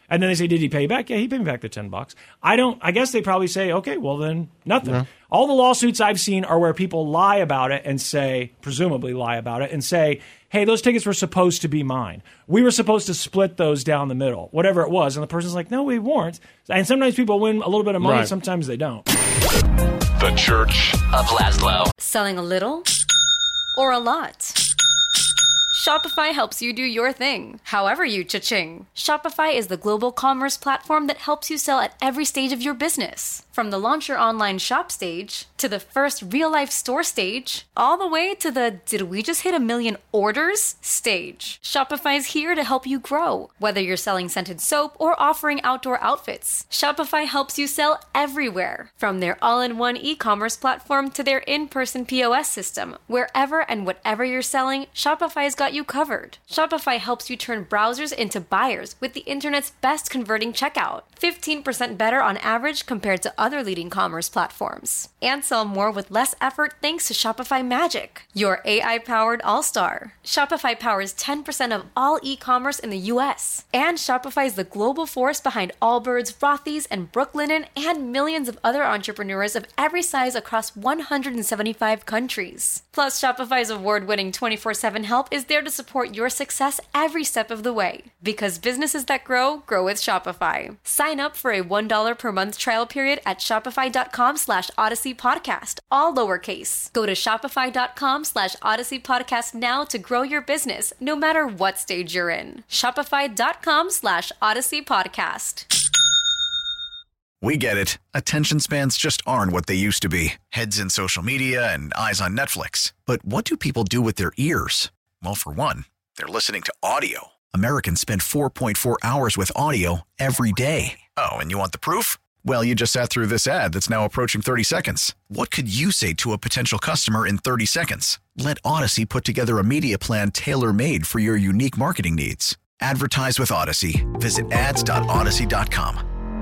And then they say, did he pay you back? Yeah, he paid me back the ten bucks. I don't, I guess they probably say, okay, well then nothing. Yeah. All the lawsuits I've seen are where people lie about it and say, presumably lie about it and say, hey, those tickets were supposed to be mine. We were supposed to split those down the middle, whatever it was. And the person's like, no, we weren't. And sometimes people win a little bit of money, Right. sometimes they don't. The Church of Laszlo. Selling a little or a lot? Shopify helps you do your thing, however you cha-ching. Shopify is the global commerce platform that helps you sell at every stage of your business. From the launch your online shop stage, to the first real-life store stage, all the way to the did we just hit a million orders stage. Shopify's here to help you grow. Whether you're selling scented soap or offering outdoor outfits, Shopify helps you sell everywhere. From their all-in-one e-commerce platform to their in-person P O S system, wherever and whatever you're selling, Shopify's got you covered. Shopify helps you turn browsers into buyers with the internet's best converting checkout. fifteen percent better on average compared to other leading commerce platforms. And sell more with less effort thanks to Shopify Magic, your A I-powered all-star. Shopify powers ten percent of all e-commerce in the U S. And Shopify is the global force behind Allbirds, Rothy's, and Brooklinen, and millions of other entrepreneurs of every size across one hundred seventy-five countries. Plus, Shopify's award-winning twenty-four seven help is there to support your success every step of the way. Because businesses that grow, grow with Shopify. Sign up for a one dollar per month trial period at shopify.com slash Odyssey Podcast, all lowercase. Go to shopify.com slash Odyssey Podcast now to grow your business, no matter what stage you're in. Shopify.com slash Odyssey Podcast. We get it. Attention spans just aren't what they used to be. Heads in social media and eyes on Netflix. But what do people do with their ears? Well, for one, they're listening to audio. Americans spend four point four hours with audio every day. Oh, and you want the proof? Well, you just sat through this ad that's now approaching thirty seconds. What could you say to a potential customer in thirty seconds? Let Odyssey put together a media plan tailor-made for your unique marketing needs. Advertise with Odyssey. Visit ads dot odyssey dot com.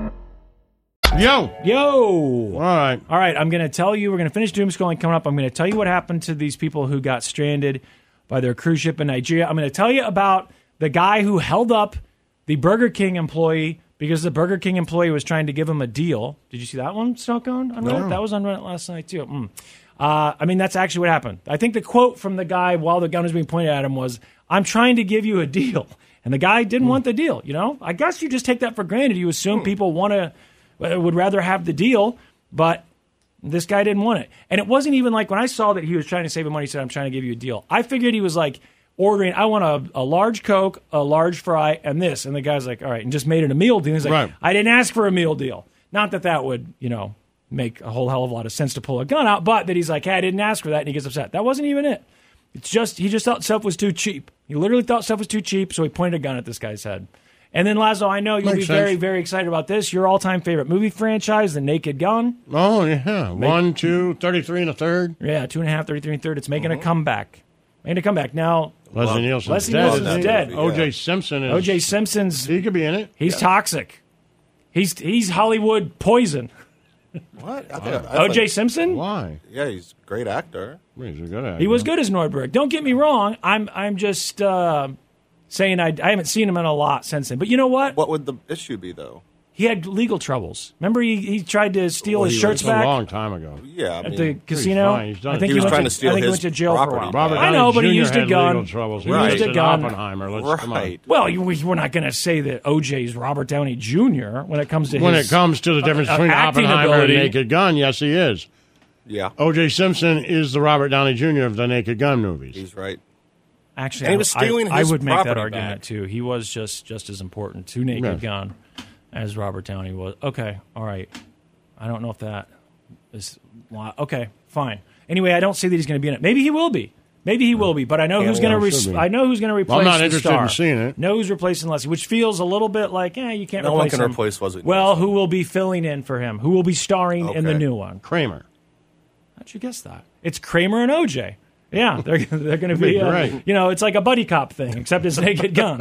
Yo. Yo. All right. All right, I'm going to tell you, we're going to finish doom scrolling coming up. I'm going to tell you what happened to these people who got stranded by their cruise ship in Nigeria. I'm going to tell you about the guy who held up the Burger King employee because the Burger King employee was trying to give him a deal. Did you see that one, Snowcone, on Reddit? No. That was on Reddit last night, too. Mm. Uh, I mean, that's actually what happened. I think the quote from the guy while the gun was being pointed at him was, I'm trying to give you a deal. And the guy didn't mm. want the deal, you know? I guess you just take that for granted. You assume mm. people want to, would rather have the deal, but this guy didn't want it. And it wasn't even like when I saw that he was trying to save him money, he said, I'm trying to give you a deal. I figured he was like ordering, I want a, a large Coke, a large fry, and this. And the guy's like, all right, and just made it a meal deal. He's like, right. I didn't ask for a meal deal. Not that that would, you know, make a whole hell of a lot of sense to pull a gun out, but that he's like, hey, I didn't ask for that, and he gets upset. That wasn't even it. It's just, he just thought stuff was too cheap. He literally thought stuff was too cheap, so he pointed a gun at this guy's head. And then, Lazo, I know you'll Makes be very, sense. very excited about this. Your all-time favorite movie franchise, The Naked Gun. Oh, yeah. One, two, thirty-three and a third. Yeah, two and a half, thirty-three and a third. It's making mm-hmm. a comeback. Making a comeback. Now, Leslie Nielsen's Leslie dead. Nielsen's dead. O J Simpson is. O J Simpson's. He could be in it. He's yeah. toxic. He's he's Hollywood poison. What? I think, I O J Simpson? Why? Yeah, he's a great actor. He's a good actor. He was good as Nordberg. Don't get me wrong. I'm I'm just uh, saying I, I haven't seen him in a lot since then. But you know what? What would the issue be, though? He had legal troubles. Remember, he, he tried to steal Well, his he shirts was- back A long time ago. Yeah, I at mean, the casino. He's fine. He's done I it. think He was went trying to, to steal I think he his went to jail for a property. while. Robert I Downey know, but he Junior used a had gun. legal troubles. He He Right. used a in gun. Oppenheimer. Let's, come on. Right. Well, you, we're not going to say that O J's Robert Downey Junior when it comes to When his it comes to the difference uh, between acting Oppenheimer ability. and Naked Gun, yes, he is. Yeah, O J Simpson is the Robert Downey Junior of the Naked Gun movies. he's right. Actually, And he I- was stealing I, his I would make that property argument back. too. He was just just as important to Naked Yes. Gun as Robert Downey was. Okay, all right. I don't know if that is okay. Fine. Anyway, I don't see that he's going to be in it. Maybe he will be. Maybe he will be. But I know Yeah, who's going to. well, Re- should be. I know who's going to replace. Well, I'm not the interested star. in seeing it. Know who's replacing Leslie, which feels a little bit like, yeah, you can't. No one replace can him. replace Leslie Well, Nielsen. who will be filling in for him? Who will be starring in the Okay. new one? Kramer. How'd you guess that? It's Kramer and O J. Yeah, they're they're going to be. Be Uh, great. you know, it's like a buddy cop thing, except it's Naked Gun.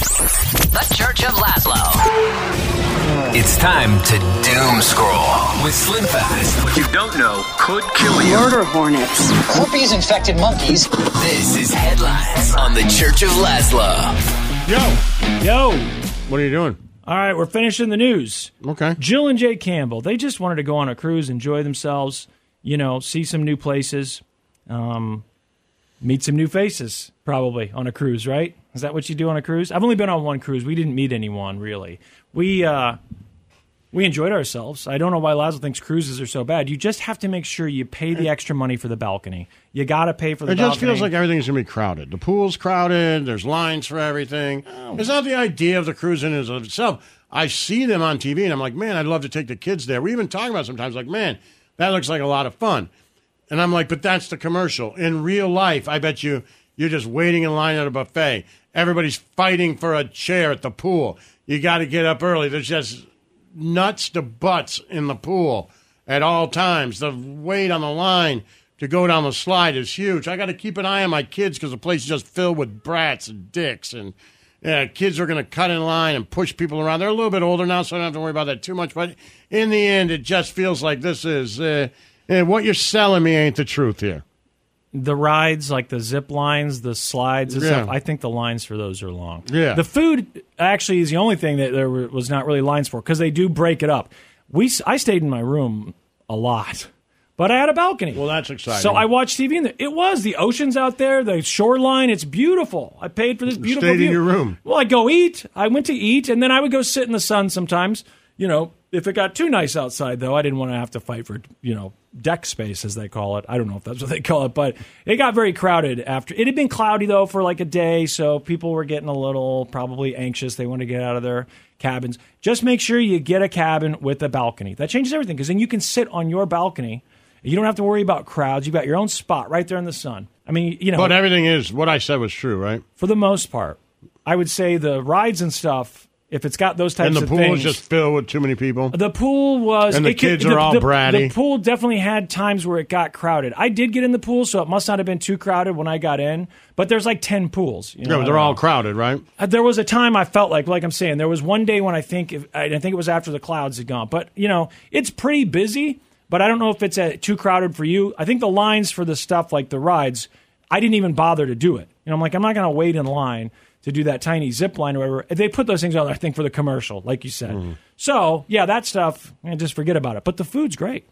The Church of Laszlo. It's time to doom scroll with Slim Fast. What you don't know could kill you. Murder hornets. Herpes infected monkeys. This is Headlines on the Church of Laszlo. Yo. Yo. What are you doing? All right, we're finishing the news. Okay. Jill and Jay Campbell, they just wanted to go on a cruise, enjoy themselves, you know, see some new places, um, meet some new faces, probably, on a cruise, right? Is that what you do on a cruise? I've only been on one cruise. We didn't meet anyone, really. We uh, we enjoyed ourselves. I don't know why Laszlo thinks cruises are so bad. You just have to make sure you pay the extra money for the balcony. You got to pay for the it balcony. It just feels like everything's going to be crowded. The pool's crowded. There's lines for everything. Oh. It's not the idea of the cruise in and of itself. I see them on T V, and I'm like, man, I'd love to take the kids there. We even talk about it sometimes, like, man, that looks like a lot of fun. And I'm like, but that's the commercial. In real life, I bet you you're just waiting in line at a buffet. Everybody's fighting for a chair at the pool. You got to get up early. There's just nuts to butts in the pool at all times. The wait on the line to go down the slide is huge. I got to keep an eye on my kids because the place is just filled with brats and dicks. And yeah, kids are going to cut in line and push people around. They're a little bit older now, so I don't have to worry about that too much. But in the end, it just feels like this is uh, uh, what you're selling me ain't the truth here. The rides, like the zip lines, the slides and Yeah. stuff, I think the lines for those are long. Yeah. The food actually is the only thing that there were- was not really lines for because they do break it up. We, s- I stayed in my room a lot, but I had a balcony. Well, that's exciting. So I watched T V in there. It was. The ocean's out there, the shoreline. It's beautiful. I paid for this beautiful Stayed view. in your room. Well, I go eat. I went to eat, and then I would go sit in the sun sometimes. You know, if it got too nice outside, though, I didn't want to have to fight for, you know, deck space, as they call it. I don't know if that's what they call it, but it got very crowded after. It had been cloudy, though, for like a day, so people were getting a little probably anxious. They wanted to get out of their cabins. Just make sure you get a cabin with a balcony. That changes everything, because then you can sit on your balcony. You don't have to worry about crowds. You've got your own spot right there in the sun. I mean, you know. But everything is, what I said was true, right? For the most part. I would say the rides and stuff, if it's got those types And the of pool things. is just filled with too many people. The pool was. And the it could- kids are all the, bratty. The pool definitely had times where it got crowded. I did get in the pool, so it must not have been too crowded when I got in. But there's like ten pools. You know, yeah, but they're all crowded, right? Uh, There was a time I felt like, like I'm saying, there was one day when I think, if, I think it was after the clouds had gone. But, you know, it's pretty busy, but I don't know if it's uh, too crowded for you. I think the lines for the stuff like the rides, I didn't even bother to do it. You know, I'm like, I'm not going to wait in line to do that tiny zip line or whatever. They put those things on there, I think, for the commercial, like you said. Mm-hmm. So, yeah, that stuff, man, just forget about it. But the food's great.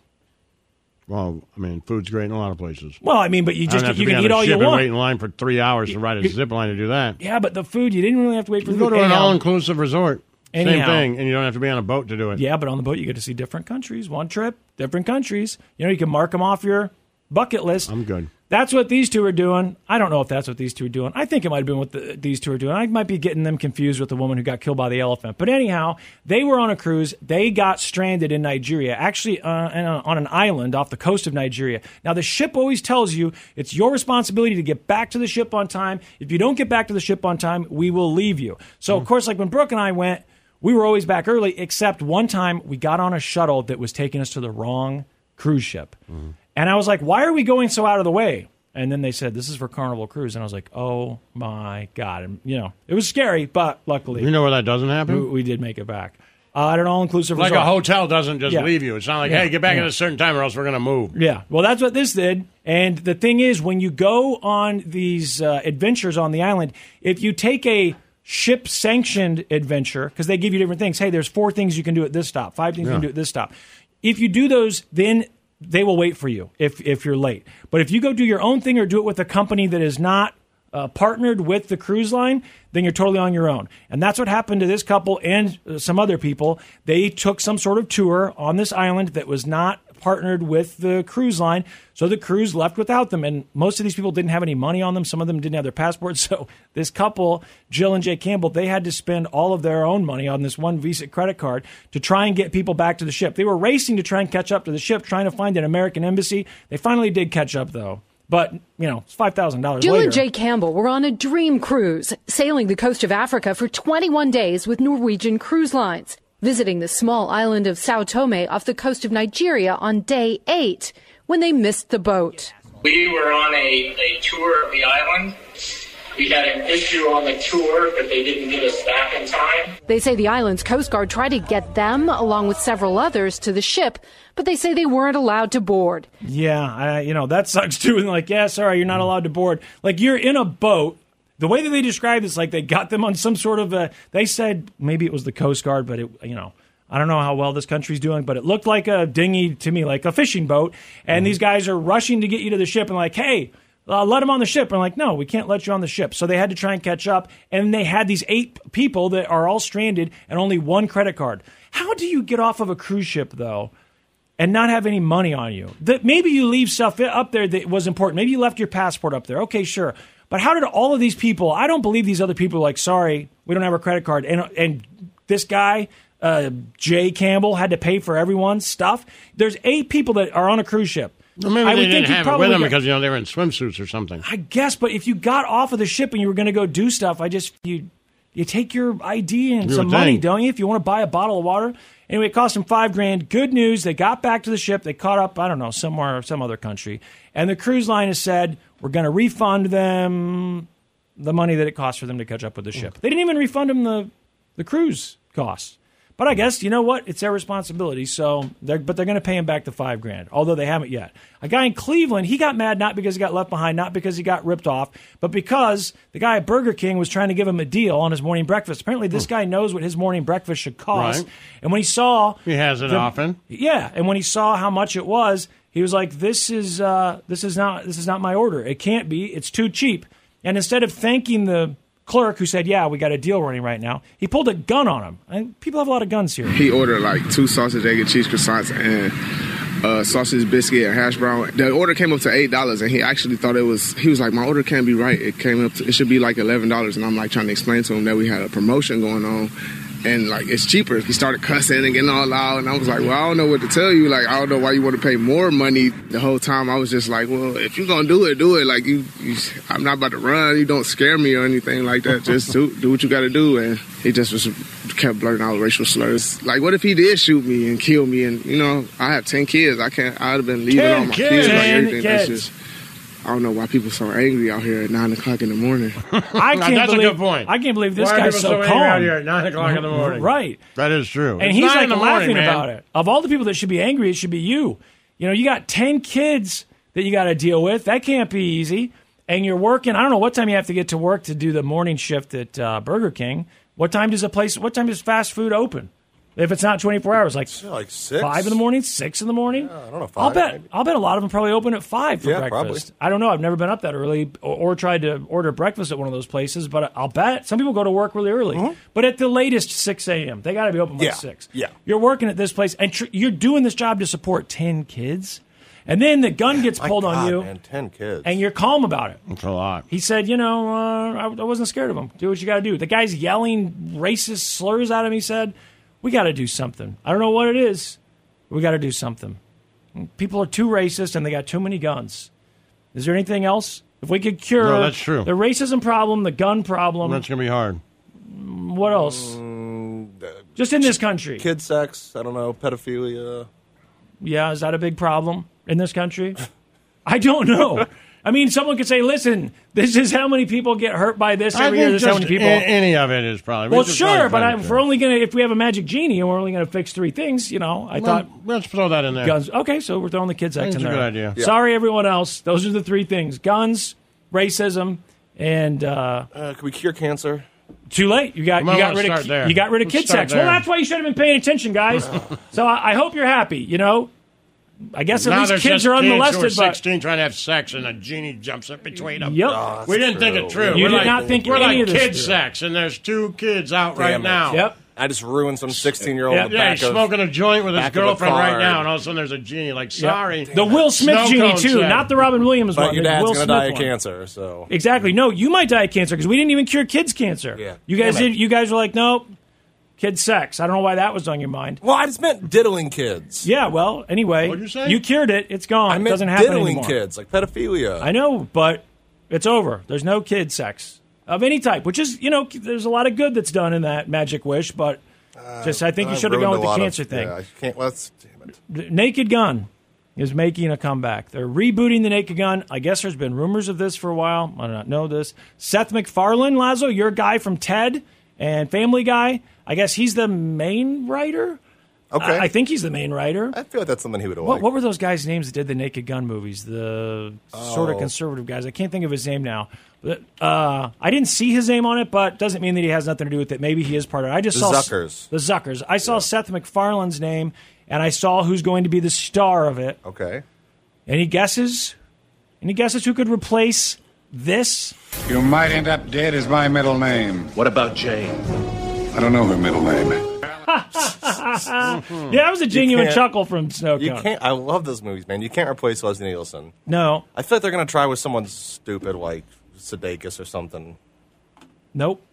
Well, I mean, food's great in a lot of places. Well, I mean, but you I don't just have to you be can on eat a all ship you and want. wait in line for three hours to ride a zip line to do that. Yeah, but the food, you didn't really have to wait for You the go food. to an Anyhow. all-inclusive resort. Same Anyhow. thing, and you don't have to be on a boat to do it. Yeah, but on the boat you get to see different countries. One trip, different countries. You know, you can mark them off your bucket list. I'm good. That's what these two are doing. I don't know if that's what these two are doing. I think it might have been what the, these two are doing. I might be getting them confused with the woman who got killed by the elephant. But anyhow, they were on a cruise. They got stranded in Nigeria, actually uh, in a- on an island off the coast of Nigeria. Now, the ship always tells you it's your responsibility to get back to the ship on time. If you don't get back to the ship on time, we will leave you. So, of course, like when Brooke and I went, we were always back early, except one time we got on a shuttle that was taking us to the wrong cruise ship. And I was like, why are we going so out of the way? And then they said, this is for Carnival Cruise. And I was like, oh, my God. And, you know, it was scary, but luckily. You know where that doesn't happen? We, we did make it back. Uh, at an all-inclusive Like resort. a hotel doesn't just Yeah. leave you. It's not like, Yeah. hey, get back Yeah. at a certain time or else we're going to move. Yeah, well, that's what this did. And the thing is, when you go on these uh, adventures on the island, if you take a ship-sanctioned adventure, because they give you different things. Hey, there's four things you can do at this stop, five things you Yeah. can do at this stop. If you do those, then they will wait for you if if you're late. But if you go do your own thing or do it with a company that is not uh, partnered with the cruise line, then you're totally on your own. And that's what happened to this couple and uh, some other people. They took some sort of tour on this island that was not partnered with the cruise line, so the cruise left without them. And most of these people didn't have any money on them. Some of them didn't have their passports. So this couple, Jill and Jay Campbell, they had to spend all of their own money on this one Visa credit card to try and get people back to the ship. They were racing to try and catch up to the ship, trying to find an American embassy. They finally did catch up, though. But, you know, it's five thousand dollars Jill later. and Jay Campbell were on a dream cruise, sailing the coast of Africa for twenty-one days with Norwegian Cruise Lines, visiting the small island of Sao Tome off the coast of Nigeria on day eight when they missed the boat. We were on a, a tour of the island. We had an issue on the tour, but they didn't get us back in time. They say the island's Coast Guard tried to get them, along with several others, to the ship, but they say they weren't allowed to board. Yeah, I, you know, that sucks too. And like, yeah, sorry, you're not allowed to board. Like, you're in a boat the way that they described it's like they got them on some sort of a, they said maybe it was the Coast Guard, but it, you know, I don't know how well this country's doing, but it looked like a dinghy to me, like a fishing boat. And mm-hmm. these guys are rushing to get you to the ship and like, hey, uh, let them on the ship. And like, no, we can't let you on the ship. So they had to try and catch up. And they had these eight people that are all stranded and only one credit card. How do you get off of a cruise ship, though, and not have any money on you? That maybe you leave stuff up there that was important. Maybe you left your passport up there. Okay, sure. But how did all of these people, I don't believe these other people are like, sorry, we don't have a credit card. And, and this guy, uh, Jay Campbell, had to pay for everyone's stuff. There's eight people that are on a cruise ship. Well, maybe I they would didn't think have you'd it with them get- because, you know, they were in swimsuits or something. I guess, but if you got off of the ship and you were going to go do stuff, I just, you you take your I D and You some would money, think. don't you, if you want to buy a bottle of water? Anyway, it cost them five grand. Good news, they got back to the ship. They caught up, I don't know, somewhere, some other country. And the cruise line has said, we're going to refund them the money that it cost for them to catch up with the ship. They didn't even refund them the, the cruise costs. But I guess, you know what? It's their responsibility. So, they're, but they're going to pay him back the five grand, although they haven't yet. A guy in Cleveland, he got mad not because he got left behind, not because he got ripped off, but because the guy at Burger King was trying to give him a deal on his morning breakfast. Apparently, this guy knows what his morning breakfast should cost. Right. And when he saw, He has it the- often. yeah, and when he saw how much it was, he was like, "This is uh, this is not this is not my order. It can't be. It's too cheap." And instead of thanking the clerk who said, "Yeah, we got a deal running right now," he pulled a gun on him. And people have a lot of guns here. He ordered like two sausage, egg, and cheese croissants and uh, sausage biscuit and hash brown. The order came up to eight dollars, and he actually thought it was. He was like, "My order can't be right. It came up. To, it should be like eleven dollars." And I'm like trying to explain to him that we had a promotion going on. And, like, it's cheaper. He started cussing and getting all loud. And I was like, well, I don't know what to tell you. Like, I don't know why you want to pay more money. The whole time I was just like, well, if you're going to do it, do it. Like, you, you, I'm not about to run. You don't scare me or anything like that. Just do, do what you got to do. And he just was kept blurting out racial slurs. Like, what if he did shoot me and kill me? And, you know, I have ten kids. I can't, I'd have been leaving ten all my kids. kids. Like, ten everything. That's kids. just, I don't know why people are so angry out here at nine o'clock in the morning. I can't That's believe, a good point. I can't believe this Why are guy's people so so calm. angry out here at nine o'clock in the morning? Right. That is true. And It's he's nine like in the laughing morning, man. about it. Of all the people that should be angry, it should be you. You know, you got ten kids that you got to deal with. That can't be easy. And you're working. I don't know what time you have to get to work to do the morning shift at uh, Burger King. What time does a place? What time does fast food open? If it's not twenty-four hours, like, Yeah, like six. five in the morning, six in the morning. Yeah, I don't know. I'll Five, bet. maybe. I'll bet a lot of them probably open at five for Yeah, breakfast. I don't know. I've never been up that early or, or tried to order breakfast at one of those places, but I'll bet some people go to work really early. But at the latest, six a.m. They got to be open by Yeah, six. yeah. You're working at this place, and tr- you're doing this job to support ten kids, and then the gun gets My pulled on God, you, man, ten kids. and you're calm about it. It's a lot. He said, you know, uh, I, I wasn't scared of him. Do what you got to do. The guy's yelling racist slurs at him. He said, we got to do something. I don't know what it is. We got to do something. People are too racist and they got too many guns. Is there anything else? If we could cure No, that's true. the racism problem, the gun problem, That's going to be hard. what else? Just in this country. Kid sex, I don't know, pedophilia. Yeah, is that a big problem in this country? I don't know. I mean, someone could say, listen, this is how many people get hurt by this I every think year. This is how just many people. a- any of it is probably. Well, we should sure, probably but find I, it if there. we're only gonna, if we have a magic genie and we're only gonna fix three things, you know, I Well, thought let's throw that in there. guns. Okay, so we're throwing the kids act That's in a there. good idea. Yeah. Sorry, everyone else. Those are the three things: guns, racism, and uh, Uh, can we cure cancer? too late. You got You might you got wanna rid start of there. you got rid of Let's kid start sex. Well, there. that's why you should have been paying attention, guys. So I, I hope you're happy. You know, I guess at now least there's kids just are kids who unmolested. are but sixteen trying to have sex, and a genie jumps in between them. Yep. Oh, that's we didn't true. think it through. You we're did like, not think we're any like of this kid through. sex, and there's two kids out right Damn it. now. Yep. I just ruined some sixteen-year-old Yeah, in the Yeah, back he's of, smoking a joint with his back of a girlfriend right car. now, and all of a sudden there's a genie. Like, Yep. sorry, The Will Smith Snow genie cone too, said. not the Robin Williams But one. your the dad's Will going to Smith die of one. cancer, so... Exactly. No, you might die of cancer because we didn't even cure kids' cancer. Yeah. You guys Damn it. did. You guys were like, nope, kid sex. I don't know why that was on your mind. Well, I just meant diddling kids. Yeah. Well, anyway, What'd you say? cured it. It's gone. I It meant doesn't happen diddling anymore. kids, like pedophilia. I know, but it's over. There's no kid sex of any type, which is, you know, there's a lot of good that's done in that Magic Wish, but just I think you I've should have gone ruined with a the lot cancer of, thing. Yeah, I can't, well, that's, damn it. The Naked Gun is making a comeback. They're rebooting the Naked Gun. I guess there's been rumors of this for a while. I do not know this. Seth MacFarlane, Lazo, your guy from Ted and Family Guy. I guess he's the main writer. Okay. I, I think he's the main writer. I feel like that's something he would have What, liked. what were those guys' names that did the Naked Gun movies? The sort of Oh. conservative guys. I can't think of his name now. But, uh, I didn't see his name on it, but doesn't mean that he has nothing to do with it. Maybe he is part of it. I just The saw Zuckers. The Zuckers. I saw Seth MacFarlane's name, and I saw who's going to be the star of it. Okay. Any guesses? Any guesses who could replace this? You might end up dead is my middle name. What about Jane? I don't know her middle name. Yeah, that was a genuine can't- chuckle from Snow You Cone. can't. I love those movies, man. You can't replace Leslie Nielsen. No. I feel like they're gonna try with someone stupid like Sudeikis or something. Nope.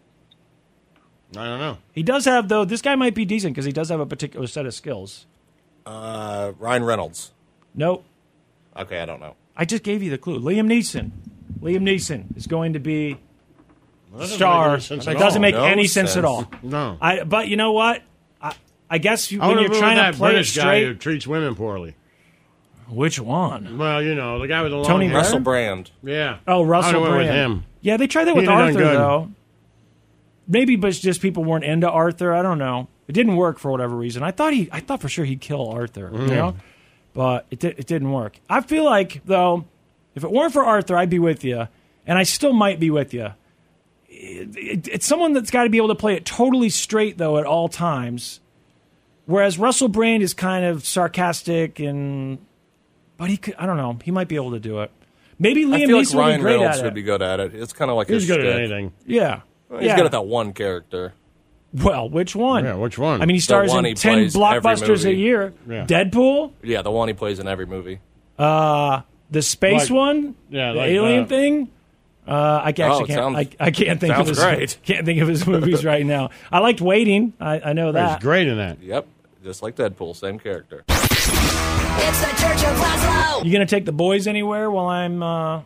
I don't know. He does have, though, this guy might be decent because he does have a particular set of skills. Uh, Ryan Reynolds. Nope. Okay, I don't know. I just gave you the clue. Liam Neeson. Liam Neeson is going to be Well, that doesn't star. make any sense It at doesn't all. make No any sense, sense. at all. No. I. But you know what? I, I guess you, I when wonder you're who trying that to play British it guy straight. who treats women poorly. Which one? Well, you know, the guy with the long Tony hair. Russell Brand. Yeah. Oh, Russell I went Brand. with him. Yeah, they tried that He with done Arthur, good. though. Maybe, but it's just people weren't into Arthur. I don't know. It didn't work for whatever reason. I thought he, I thought for sure he'd kill Arthur. Mm. You know, but it di- it didn't work. I feel like though, if it weren't for Arthur, I'd be with you, and I still might be with you. It, it, it's someone that's got to be able to play it totally straight though at all times. Whereas Russell Brand is kind of sarcastic and, but he could. I don't know. He might be able to do it. Maybe I Liam feel like Neeson would Ryan be great Reynolds at would it. be good at it. It's kind of like He's his good at shtick. anything. Yeah. Well, He's yeah. good at that one character. Well, which one? Yeah, which one? I mean, he stars one in he ten plays every blockbusters a movie. year. Yeah. Deadpool, Yeah, the one he plays in every movie. uh, the space Like- one, yeah, the like alien that. thing. Uh, I can- Oh, actually it can't. sounds- I, I can't think of sounds his. great. Can't think of his movies right now. I liked Waiting. I, I know He's that. great in that. Yep, just like Deadpool, same character. It's the Church of Laszlo. You gonna take the boys anywhere while I'm uh,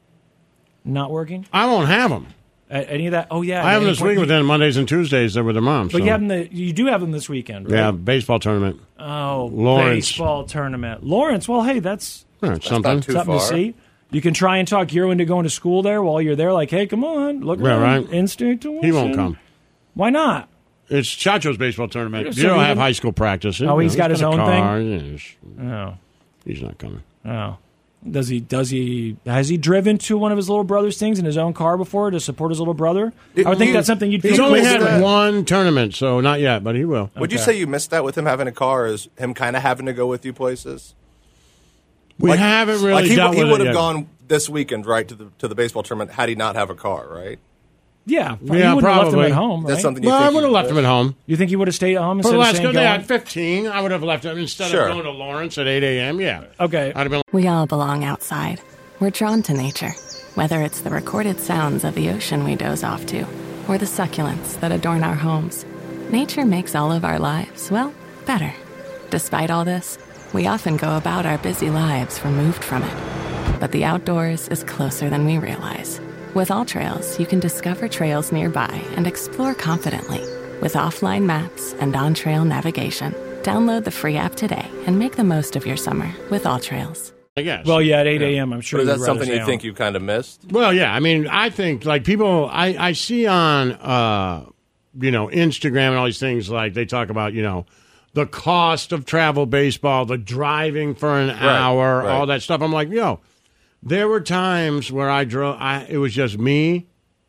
not working? I won't have them. Uh, any of that? Oh yeah, I have them any this point- week with them Mondays and Tuesdays. They're with their moms. But so. you have them. The, you do have them this weekend, right? Yeah, baseball tournament. Oh, Lawrence. baseball tournament. Lawrence. Well, hey, that's Yeah, it's something. not too something to far. see. You can try and talk Hero into going to school there while you're there. Like, hey, come on, look Yeah, around. right. Instant tuition. He won't come. Why not? It's Chacho's baseball tournament. So you don't he have didn't- high school practice. Oh, he's got his a own car. thing? Yeah, he's- Oh, he's not coming. oh. Does he? Does he? Has he driven to one of his little brother's things in his own car before to support his little brother? I would think you- that's something you'd. He's feel only cool had with. one tournament, so not yet, but he will. Would you Okay. say you missed that with him having a car? Is him kind of having to go with you places? We Like- haven't really like he, dealt he with would it have yet. gone this weekend, right, to the to the baseball tournament had he not have a car, right? Yeah, Yeah, you wouldn't have left him probably. at home. Right? That's something you Well, I think would have he left him at home. You think he would have stayed at home For instead the of last saying good go day on? at fifteen, I would have left him instead Sure. of going to Lawrence at eight a.m. Yeah. Okay. I'd have been We all belong outside. We're drawn to nature, whether it's the recorded sounds of the ocean we doze off to, or the succulents that adorn our homes. Nature makes all of our lives, well, better. Despite all this, we often go about our busy lives removed from it. But the outdoors is closer than we realize. With All Trails, you can discover trails nearby and explore confidently. With offline maps and on-trail navigation, download the free app today and make the most of your summer with All Trails. I guess. Well, yeah, at eight a.m. I'm sure. But is you'd that rather something stay you home. think you kind of missed? Well, yeah. I mean, I think like people, I, I see on, uh, you know, Instagram and all these things like they talk about, you know, the cost of travel baseball, the driving for an hour, right. all that stuff. I'm like, yo, there were times where I drove. I it was just me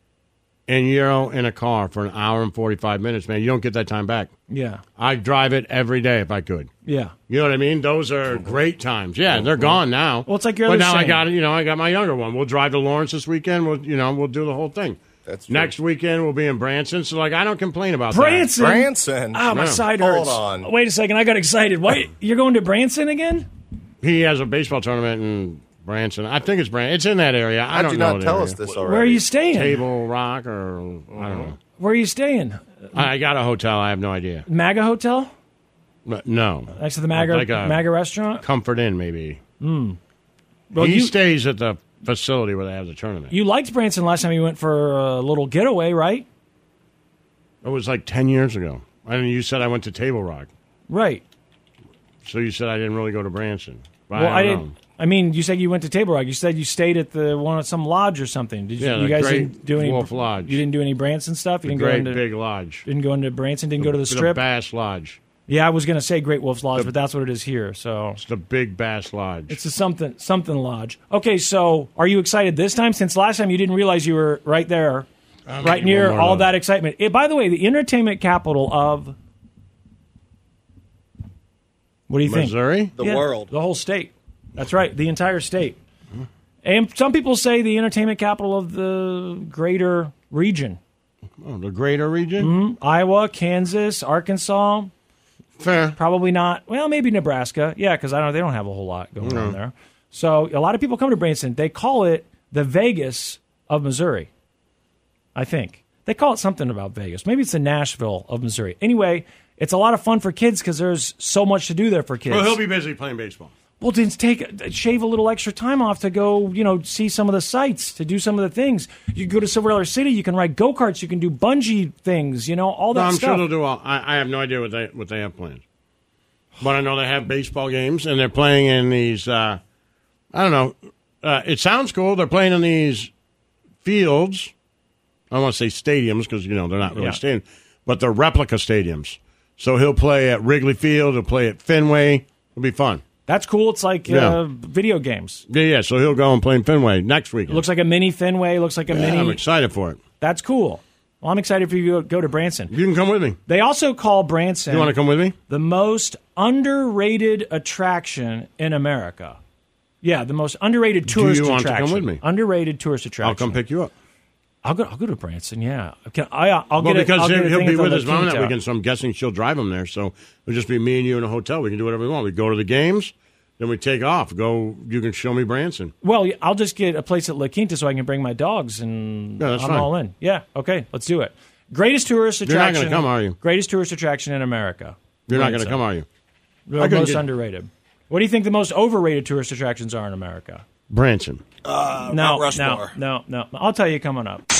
and Euro in a car for an hour and forty-five minutes. Man, you don't get that time back. Yeah. I drive it every day if I could. Yeah. You know what I mean? Those are great times. Yeah, they're gone now. Well, it's like your But other now I saying. got it. You know, I got my younger one. We'll drive to Lawrence this weekend. We'll, you know, we'll do the whole thing. That's true. Next weekend we'll be in Branson. So like, I don't complain about Branson. Branson. Ah, my Yeah. side Hold hurts. on. Wait a second. I got excited. Wait, you're going to Branson again? that. He has a baseball tournament in Branson. I think it's Branson. It's in that area. I How'd don't you know not the tell area. us this already? Where are you staying? Table Rock or I don't know. Where are you staying? I I got a hotel. I have no idea. MAGA Hotel? But no. Next to the MAGA, Like a MAGA restaurant? Comfort Inn, maybe. Mm. Well, he you, stays at the facility where they have the tournament. you liked Branson last time you went for a little getaway, right? It was like ten years ago. And you said I went to Table Rock. Right. So you said I didn't really go to Branson. But Well, I I don't didn't. know. I mean, you said you went to Table Rock. You said you stayed at the one at some lodge or something. Did you, Yeah, you the guys Great didn't do any Wolf Lodge. You didn't do any Branson stuff. You The didn't Great go into Big Lodge. Didn't go into Branson. Didn't go to the The Strip. Bass Lodge. Yeah, I was going to say Great Wolf's Lodge, the, but that's what it is here. So it's the Big Bass Lodge. It's a something something lodge. Okay, so are you excited this time? Since last time you didn't realize you were right there, I'm right near all that excitement. It, by the way, the entertainment capital of what do you Missouri? think? Missouri? The yeah, world. The whole state. That's right, the entire state. Mm-hmm. And some people say the entertainment capital of the greater region. Oh, the greater region? Mm-hmm. Iowa, Kansas, Arkansas. Fair. Probably not. Well, maybe Nebraska. Yeah, because I don't. They don't have a whole lot going No. on there. So a lot of people come to Branson. They call it the Vegas of Missouri. I think they call it something about Vegas. Maybe it's the Nashville of Missouri. Anyway, it's a lot of fun for kids because there's so much to do there for kids. Well, he'll be busy playing baseball. Well, then take shave a little extra time off to go, you know, see some of the sights, to do some of the things. You can go to Silver City. You can ride go karts. You can do bungee things. You know, all that No, I'm stuff. sure they'll do all. I, I have no idea what they what they have planned, but I know they have baseball games and they're playing in these. Uh, I don't know. Uh, it sounds cool. They're playing in these fields. I don't want to say stadiums because you know they're not really Yeah. stadiums, but they're replica stadiums. So he'll play at Wrigley Field. He'll play at Fenway. It'll be fun. That's cool. It's like Yeah. uh, video games. Yeah, yeah. So he'll go and play in Fenway next week. It looks like a mini Fenway. Looks like a Yeah, mini. I'm excited for it. That's cool. Well, I'm excited for you to go, go to Branson. You can come with me. They also call Branson. You want to come with me? The most underrated attraction in America. Yeah, the most underrated Do tourist you want to attraction. come with me? Underrated tourist attraction. I'll come pick you up. I'll go. I'll go to Branson. Yeah. Can, I, I'll well, get it. because I'll he'll, get a he'll thing be at the with his La mom that Quinta. weekend, so I'm guessing she'll drive him there. So it'll just be me and you in a hotel. We can do whatever we want. We go to the games, then we take off. Go. You can show me Branson. Well, yeah, I'll just get a place at La Quinta so I can bring my dogs, and Yeah, that's I'm fine. all in. Yeah. Okay. Let's do it. Greatest tourist You're not attraction. gonna come, are you? Greatest tourist attraction in America. You're not going Branson. to come, are you? The I couldn't most get- underrated. What do you think the most overrated tourist attractions are in America? Branson. Uh, No, Mount no, Rushmore. no, no. I'll tell you coming up.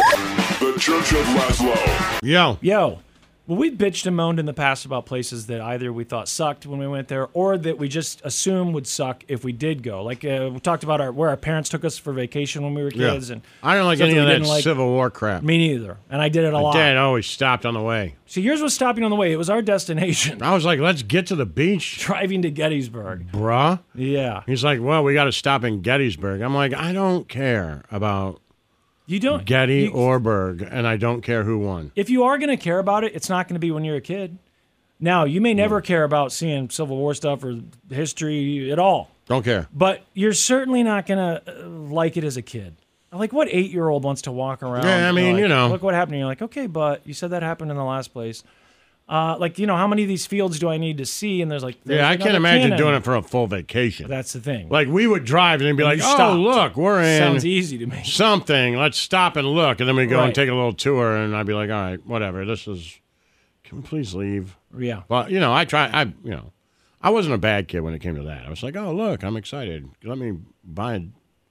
The Church of Laszlo. Yo. Yo. Well, we bitched and moaned in the past about places that either we thought sucked when we went there or that we just assumed would suck if we did go. Like uh, we talked about our where our parents took us for vacation when we were Yeah. kids. And I don't like stuff any of we that didn't like. Civil War crap. Me neither. And I did it a My lot. dad always stopped on the way. So yours was stopping on the way. It was our destination. I was like, let's get to the beach. Driving to Gettysburg. Bruh. Yeah. He's like, well, we got to stop in Gettysburg. I'm like, I don't care about You don't Getty you- or Berg, and I don't care who won. If you are going to care about it, it's not going to be when you're a kid. Now, you may never care about seeing Civil War stuff or history at all, Don't care. but you're certainly not going to uh, like it as a kid. Like, what eight-year-old wants to walk around? Yeah, I and mean, like, you know. Look what happened. And you're like, okay, but you said that happened in the last place. Uh, like, you know, how many of these fields do I need to see? And there's like, there's Yeah, I can't another imagine cannon. doing it for a full vacation. That's the thing. Like, we would drive and be And like, you oh, stopped. look, we're in. Sounds easy to me. Something. Let's stop and look. And then we go Right. and take a little tour, and I'd be like, all right, whatever. This is. Can we please leave? Yeah. Well, you know, I try. I, you know, I wasn't a bad kid when it came to that. I was like, oh, look, I'm excited. Let me buy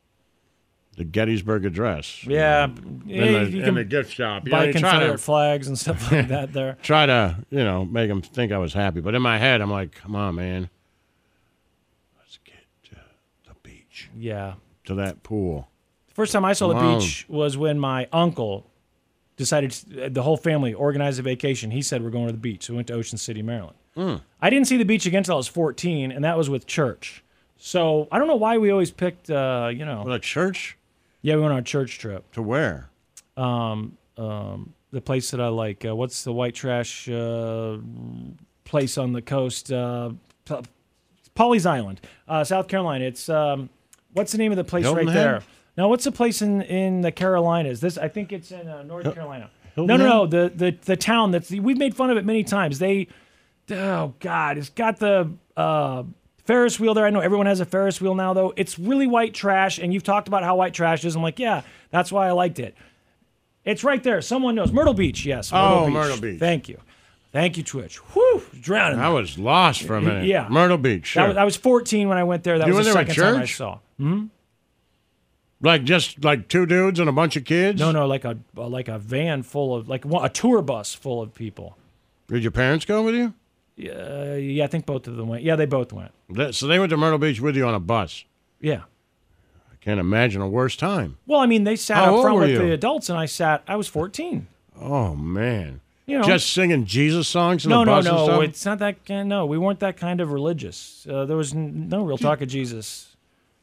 the Gettysburg Address. Yeah. In Yeah, the, you in can the gift shop. buy you try Confederate to, flags and stuff like that there. try to, you know, make them think I was happy. But in my head, I'm like, come on, man. Let's get to the beach, Yeah. to that pool. First time I saw the Wow. beach was when my uncle decided to, the whole family organized a vacation. He said we're going to the beach. So we went to Ocean City, Maryland. Mm. I didn't see the beach again until I was fourteen, and that was with church. So I don't know why we always picked, uh, you know. Well, a church? Yeah, we went on a church trip. To where? Um, um, the place that I like. Uh, what's the white trash uh, place on the coast? Uh, P- Pawleys Island, uh, South Carolina. It's um, what's the name of the place Hilton right Head? there? Now, what's the place in, in the Carolinas? This I think it's in uh, North Hil- Carolina. Hilton no, no, no. Head? The, the the town that's we've made fun of it many times. They, oh God, it's got the uh, Ferris wheel there. I know everyone has a Ferris wheel now, though. It's really white trash, and you've talked about how white trash is. I'm like, yeah, that's why I liked it. It's right there. Someone knows. Myrtle Beach, yes. Myrtle Oh, Beach. Myrtle Beach. Thank you. Thank you, Twitch. Whew, drowning. I was lost for a minute. Yeah. Myrtle Beach, sure. That was, I was fourteen when I went there. That You was the went there with second time I church? saw. Hmm? Like just like two dudes and a bunch of kids? No, no, like a like a van full of like one- a tour bus full of people. Did your parents go with you? Uh, yeah, I think both of them went. Yeah, they both went. That- So they went to Myrtle Beach with you on a bus. Yeah. I can't imagine a worse time. Well, I mean, they sat How up old front were with you? the adults, and I sat. I was fourteen. Oh man. You know, just singing Jesus songs in no, the no, bus and no. stuff? It's not that. kind- No, we weren't that kind of religious. Uh, there was n- no real talk of Jesus.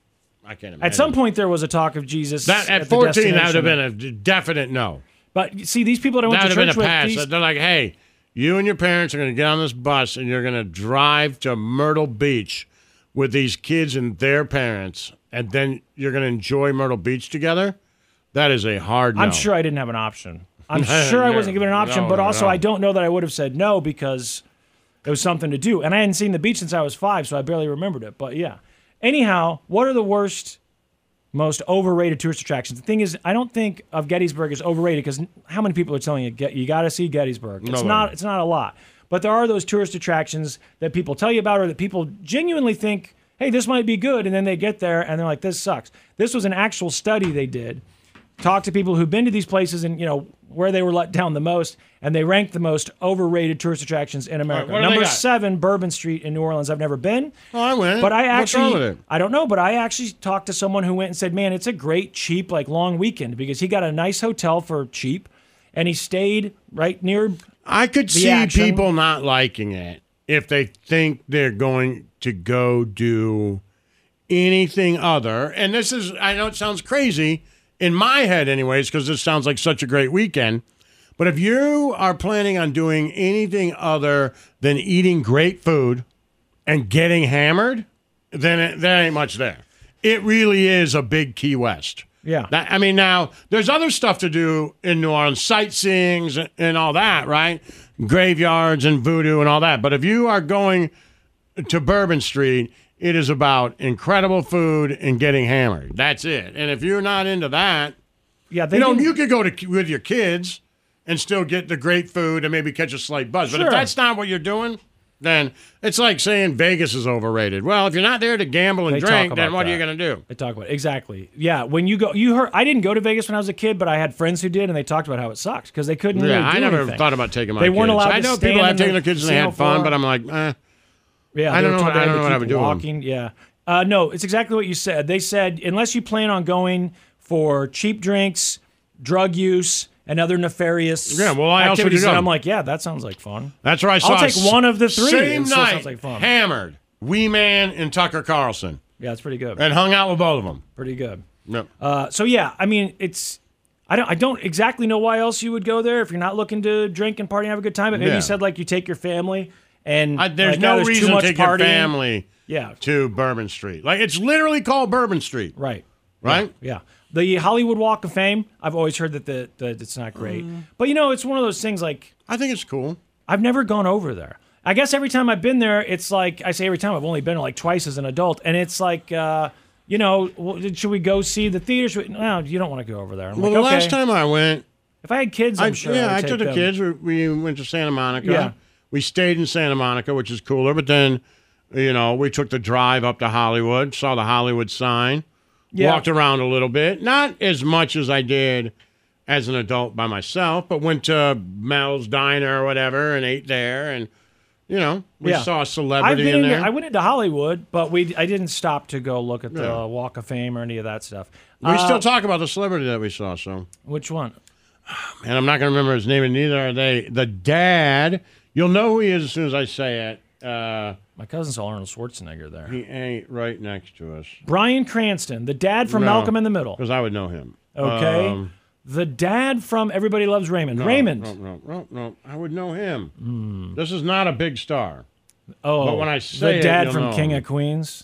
I can't imagine. At some point, there was a talk of Jesus. That, at the fourteen, that would have destination. been a definite no. But see, these people that I went That to would have church been a with, pass. these- They're like, hey, you and your parents are going to get on this bus and you're going to drive to Myrtle Beach with these kids and their parents, and then you're going to enjoy Myrtle Beach together. That is a hard no. I'm sure I didn't have an option. I'm sure I wasn't given an option, No, but no, also no. I don't know that I would have said no because it was something to do. And I hadn't seen the beach since I was five, so I barely remembered it. But yeah. Anyhow, what are the worst, most overrated tourist attractions? The thing is, I don't think of Gettysburg as overrated because how many people are telling you get you got to see Gettysburg? It's Nobody. not. It's not a lot. But there are those tourist attractions that people tell you about or that people genuinely think, hey, this might be good, and then they get there and they're like, this sucks. This was an actual study they did. Talk to people who've been to these places and, you know, where they were let down the most, and they ranked the most overrated tourist attractions in America. All right, what do they Number got? seven, Bourbon Street in New Orleans. I've never been. Oh, I went. But I What's wrong actually, with it? I don't know, but I actually talked to someone who went and said, man, it's a great, cheap, like long weekend because he got a nice hotel for cheap, and he stayed right near I could the see action. people not liking it if they think they're going to go do anything other. And this is, I know it sounds crazy in my head anyways, because this sounds like such a great weekend. But if you are planning on doing anything other than eating great food and getting hammered, then it, there ain't much there. It really is a big Key West. Yeah. That, I mean, now, there's other stuff to do in New Orleans, sightseeing and, and all that, right? Graveyards and voodoo and all that. But if you are going to Bourbon Street, it is about incredible food and getting hammered. That's it. And if you're not into that, yeah, they you know, didn't- you could go to with your kids and still get the great food and maybe catch a slight buzz. But Sure. if that's not what you're doing, then it's like saying Vegas is overrated. Well, if you're not there to gamble and They talk drink, then about what are that. you going to do? They talk about it. Exactly. Yeah, when you go, you heard. I didn't go to Vegas when I was a kid, but I had friends who did, and they talked about how it sucked because they couldn't. Yeah, really do I never anything. thought about taking my They kids. weren't allowed I to know stand people have in taken the their kids and they had casino fun, floor. but I'm like, eh. Yeah, I they don't were know. told I they had don't know to what I keep would do with them. walking. Yeah. Uh, no, it's exactly what you said. They said unless you plan on going for cheap drinks, drug use, and other nefarious Yeah, well, I also activities, do and go. I'm like, yeah, that sounds like fun. That's where I saw. I'll take one of the three. Same It still night, sounds like fun. hammered. Wee Man and Tucker Carlson. Yeah, it's pretty good. And hung out with both of them. Pretty good. No. Uh, so yeah, I mean, it's I don't I don't exactly know why else you would go there if you're not looking to drink and party and have a good time. But maybe Yeah. you said like you take your family and I, there's like, no oh, there's reason too to much take partying. your family Yeah. to Bourbon Street. Like, it's literally called Bourbon Street. Right. Right? Yeah. yeah. The Hollywood Walk of Fame, I've always heard that the, the it's not great. But you know, it's one of those things like I think it's cool. I've never gone over there. I guess every time I've been there, it's like I say every time I've only been like twice as an adult, and it's like uh, you know, well, should we go see the theater? Should we, no, you don't want to go over there. I'm Well, like, the okay. last time I went, if I had kids, I'm I, sure. yeah, I, I would took take the them. kids. We, we went to Santa Monica. Yeah. We stayed in Santa Monica, which is cooler. But then, you know, we took the drive up to Hollywood, saw the Hollywood sign, Yeah. walked around a little bit. Not as much as I did as an adult by myself, but went to Mel's Diner or whatever and ate there. And, you know, we Yeah. saw a I've celebrity been in into- there. I went into Hollywood, but we I didn't stop to go look at the Yeah. Walk of Fame or any of that stuff. we Uh, still talk about the celebrity that we saw, so. Which one? And I'm not going to remember his name, and neither are they. The dad, you'll know who he is as soon as I say it. Uh, My cousin saw Arnold Schwarzenegger there. he ain't right next to us. Brian Cranston, the dad from No, Malcolm in the Middle. Because I would know him. Okay. Um, the dad from Everybody Loves Raymond. no, Raymond. No, no, no, no. I would know him. This is not a big star. Oh, but when I say the it, dad you'll from know. King of Queens.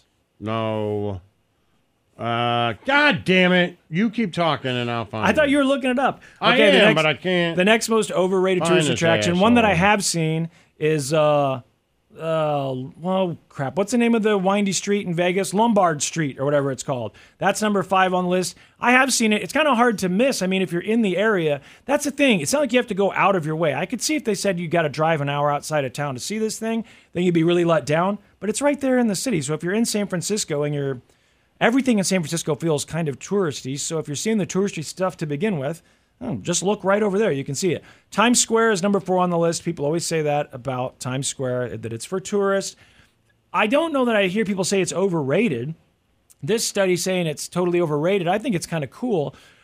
No. Uh, God damn it. You keep talking and I'll find I thought it. you were looking it up. I Okay, the am, next- but I can't. The next most overrated find tourist this attraction, one that I asshole. have seen, is uh, uh, well, crap. What's the name of the windy street in Vegas? Lombard Street or whatever it's called. That's number five on the list. I have seen it. It's kind of hard to miss. I mean, if you're in the area, that's the thing. It's not like you have to go out of your way. I could see if they said you got to drive an hour outside of town to see this thing, then you'd be really let down. But it's right there in the city. So if you're in San Francisco and you're everything in San Francisco feels kind of touristy. So if you're seeing the touristy stuff to begin with, oh, just look right over there. You can see it. Times Square is number four on the list. People always say that about Times Square, that it's for tourists. I don't know that I hear people say it's overrated. This study saying it's totally overrated, I think it's kind of cool.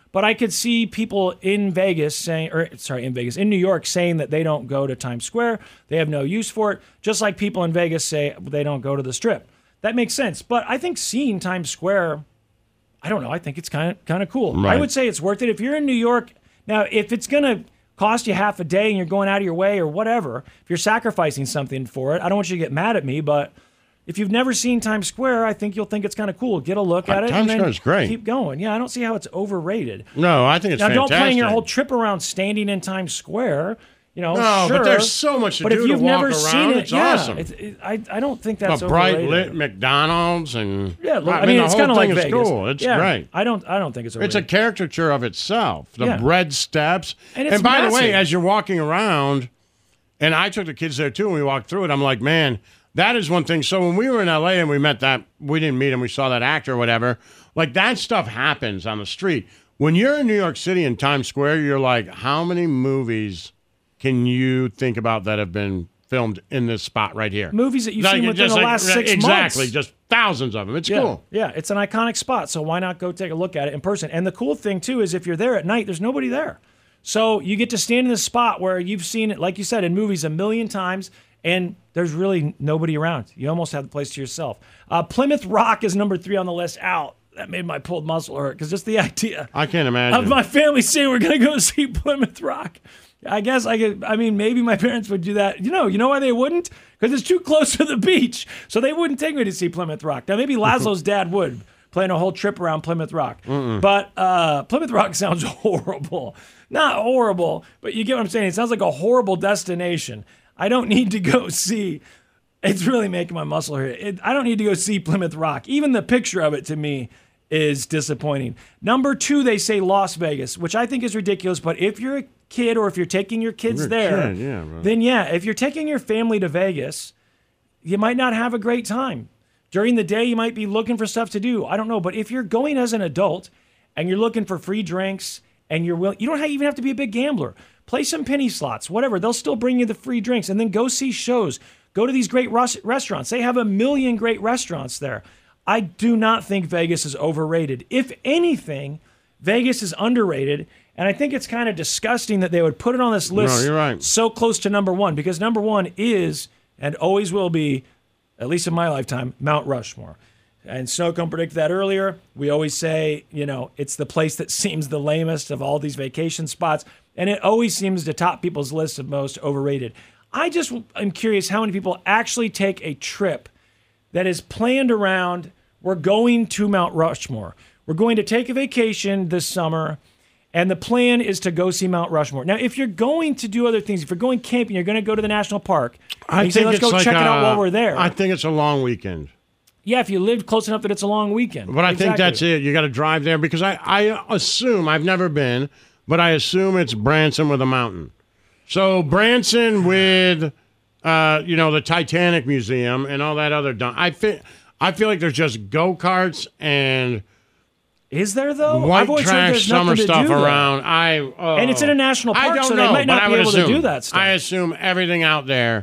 But I could see people in Vegas saying, or sorry, in Vegas, in New York saying that they don't go to Times Square. They have no use for it. Just like people in Vegas say they don't go to the Strip. That makes sense. But I think seeing Times Square, I don't know. I think it's kind of kind of cool. Right. I would say it's worth it. If you're in New York, now, if it's going to cost you half a day and you're going out of your way or whatever, if you're sacrificing something for it, I don't want you to get mad at me, but if you've never seen Times Square, I think you'll think it's kind of cool. Get a look at Uh, it. Times and then Square is great. Keep going. Yeah, I don't see how it's overrated. No, I think it's now, fantastic. don't plan your whole trip around standing in Times Square. You know, No, sure, but there's so much to but do if to you've walk never around, seen it, it's yeah, awesome. It's, it, I I don't think that's a bright overrated. lit McDonald's and Yeah, look, I I mean, the it's whole kind of like thing is Vegas. cool. It's Yeah, great. I don't I don't think it's It's overrated. a caricature of itself. The Yeah. bread steps. And it's by the way, massive. as you're walking around, and I took the kids there too, and we walked through it, I'm like, man, that is one thing. So when we were in L A and we met that, we didn't meet him, we saw that actor or whatever, like that stuff happens on the street. When you're in New York City in Times Square, you're like, how many movies can you think about that have been filmed in this spot right here? Movies that you've Like, seen within just the like- last six exactly, months. just thousands of them. It's yeah, cool. Yeah, it's an iconic spot, so why not go take a look at it in person? And the cool thing, too, is if you're there at night, there's nobody there. So you get to stand in this spot where you've seen it, like you said, in movies a million times, and there's really nobody around. You almost have the place to yourself. Uh, Plymouth Rock is number three on the list. Out. That made my pulled muscle hurt, because just the idea I can't imagine. of my family saying we're going to go see Plymouth Rock. I guess I could, I mean, maybe my parents would do that. You know, you know why they wouldn't? Because it's too close to the beach. So they wouldn't take me to see Plymouth Rock. Now, maybe Laszlo's dad would, plan a whole trip around Plymouth Rock. Mm-mm. But uh, Plymouth Rock sounds horrible. Not horrible, but you get what I'm saying. It sounds like a horrible destination. I don't need to go see. It's really making my muscle hurt. It, I don't need to go see Plymouth Rock. Even the picture of it to me is disappointing. Number two, they say Las Vegas, which I think is ridiculous. But if you're a kid or if you're taking your kids You're a there, kid, yeah, bro. then yeah, if you're taking your family to Vegas, you might not have a great time. During the day, you might be looking for stuff to do. I don't know. But if you're going as an adult and you're looking for free drinks and you're willing, you don't even have to be a big gambler. Play some penny slots, whatever. They'll still bring you the free drinks, and then go see shows. Go to these great rus- restaurants. They have a million great restaurants there. I do not think Vegas is overrated. If anything, Vegas is underrated, and I think it's kind of disgusting that they would put it on this list No, you're right. so close to number one, because number one is, and always will be, at least in my lifetime, Mount Rushmore. And Snowcone predicted that earlier. We always say, you know, it's the place that seems the lamest of all these vacation spots, and it always seems to top people's list of most overrated. I just am curious how many people actually take a trip that is planned around, we're going to Mount Rushmore. We're going to take a vacation this summer, and the plan is to go see Mount Rushmore. Now, if you're going to do other things, if you're going camping, you're going to go to the national park, I and you think say, let's it's go like check it out a- while we're there. I think it's a long weekend. Yeah, if you live close enough that it's a long weekend. But I think Exactly. that's it. You got to drive there because I, I assume, I've never been, but I assume it's Branson with a mountain. So Branson with, uh, you know, the Titanic Museum and all that other dun- I feel, I feel like there's just go-karts and Is there, though? white I've always heard trash there's summer nothing to stuff do there. around. I oh. And it's in a national I park, don't so know, they might but not I be would able assume, to do that stuff. I assume everything out there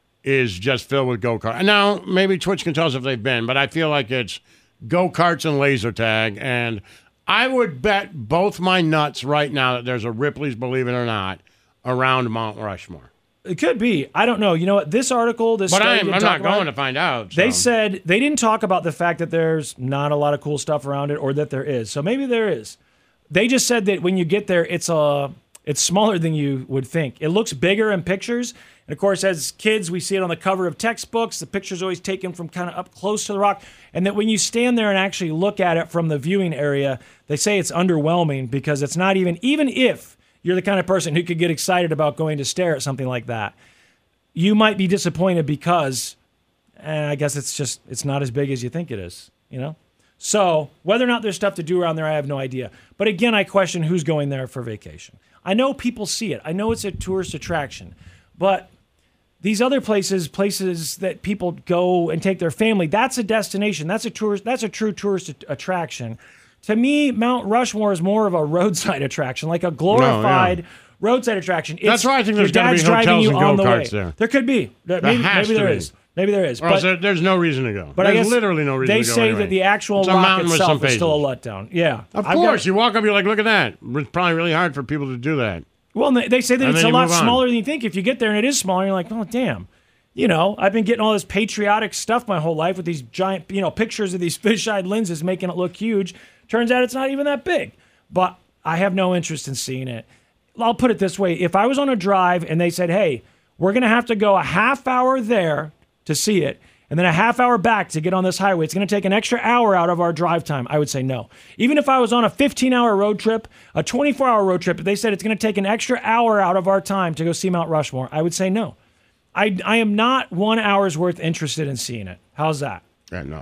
is just filled with go-karts. Now, maybe Twitch can tell us if they've been, but I feel like it's go-karts and laser tag. And I would bet both my nuts right now that there's a Ripley's, believe it or not, around Mount Rushmore. It could be. I don't know. You know what? This article, this But study I'm, didn't I'm talk not going about to it. find out. They so. said they didn't talk about the fact that there's not a lot of cool stuff around it, or that there is. So maybe there is. They just said that when you get there, it's a it's smaller than you would think. It looks bigger in pictures, and of course, as kids, we see it on the cover of textbooks. The picture's always taken from kind of up close to the rock, and that when you stand there and actually look at it from the viewing area, they say it's underwhelming because it's not even even if you're the kind of person who could get excited about going to stare at something like that, you might be disappointed because, eh, I guess it's just, it's not as big as you think it is, you know? So whether or not there's stuff to do around there, I have no idea. But again, I question who's going there for vacation. I know people see it. I know it's a tourist attraction. But these other places, places that people go and take their family, that's a destination. That's a tourist, that's a true tourist at- attraction. To me, Mount Rushmore is more of a roadside attraction, like a glorified No, yeah. roadside attraction. It's, That's why I think there's your gonna be dad's driving hotels you and on the go-karts way. there. There could be. There, maybe has maybe to there be. is. Maybe there is. Oh, But, so there's no reason to go. but there's I guess literally no reason they to go. say anyway. that the actual It's a rock mountain with some itself is still a faces. letdown. Yeah. Of I've course. got- you walk up, you're like, look at that. It's probably really hard for people to do that. Well, they they say that And it's then a you lot move on. smaller than you think. If you get there and it is smaller, you're like, oh, damn. You know, I've been getting all this patriotic stuff my whole life with these giant, you know, pictures of these fish-eyed lenses making it look huge. Turns out it's not even that big. But I have no interest in seeing it. I'll put it this way. If I was on a drive and they said, hey, we're going to have to go a half hour there to see it, and then a half hour back to get on this highway, it's going to take an extra hour out of our drive time, I would say no. Even if I was on a fifteen-hour road trip, a twenty-four hour road trip, if they said it's going to take an extra hour out of our time to go see Mount Rushmore, I would say no. I, I am not one hour's worth interested in seeing it. How's that? Yeah, no.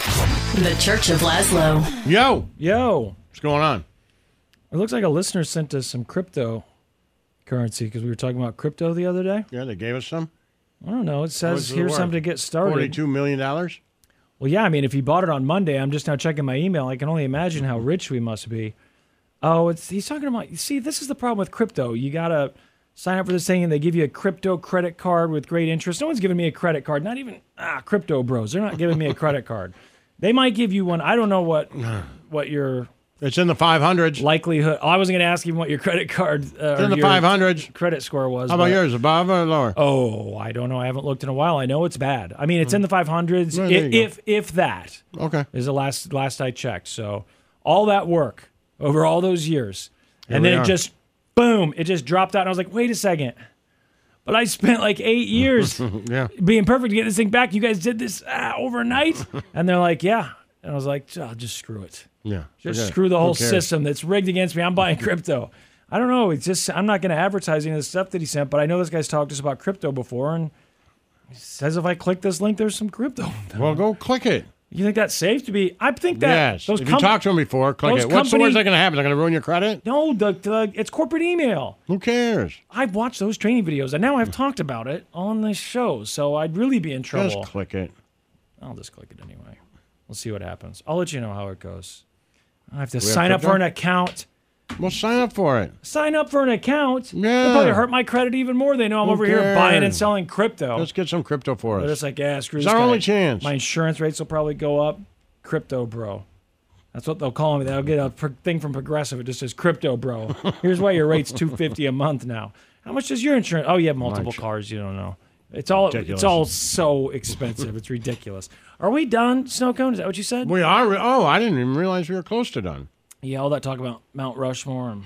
The Church of Laszlo. Yo. Yo. What's going on? It looks like a listener sent us some cryptocurrency because we were talking about crypto the other day. Yeah, they gave us some. I don't know. It How much says does it here's worth? something to get started. forty-two million dollars? Well, yeah, I mean, if he bought it on Monday, I'm just now checking my email. I can only imagine how rich we must be. Oh, it's he's talking about, you see, this is the problem with crypto. You got to sign up for this thing, and they give you a crypto credit card with great interest. No one's giving me a credit card. Not even, ah, crypto bros. They're not giving me a credit card. They might give you one. I don't know what what your... It's in the five hundreds. Likelihood. Oh, I wasn't going to ask even what your credit card uh, It's in or the your five hundreds. credit score was. How about but- yours, above or lower? Oh, I don't know. I haven't looked in a while. I know it's bad. I mean, it's in the five hundreds, Well, if, there you go. if if that. Okay. Is the last last I checked. So all that work over all those years, Here and we then are. it just boom, it just dropped out, and I was like, wait a second. But I spent like eight years yeah. being perfect to get this thing back. You guys did this ah, overnight, and they're like, yeah. And I was like, oh, just screw it. Yeah. Just forget it. screw the Who whole cares? system that's rigged against me. I'm buying crypto. I don't know. It's just I'm not going to advertise any of the stuff that he sent, but I know this guy's talked to us about crypto before, and he says if I click this link, there's some crypto. Well, go click it. You think that's safe to be? I think that Yes. those If com- you talked to him before, click those it. What's the company- worst that going to happen? They're going to ruin your credit? No, the, the it's corporate email. Who cares? I've watched those training videos, and now I've talked about it on this show, so I'd really be in trouble. Just click it. I'll just click it anyway. We'll see what happens. I'll let you know how it goes. I have to We have sign up crypto? for an account. Well, sign up for it. Sign up for an account. Yeah. It'll probably hurt my credit even more. They know I'm Who over here buying and cares? selling crypto. Let's get some crypto for They're us. just like, yeah, screw It's this our guy. only chance. My insurance rates will probably go up. Crypto bro. That's what they'll call me. They'll get a pro- thing from Progressive. It just says crypto bro. Here's why your rate's two hundred fifty dollars a month now. How much does your insurance? Oh, you have multiple cars. You don't know. It's all Ridiculous. it's all so expensive. It's ridiculous. Are we done, Snowcone? Is that what you said? We are. Oh, I didn't even realize we were close to done. Yeah, all that talk about Mount Rushmore and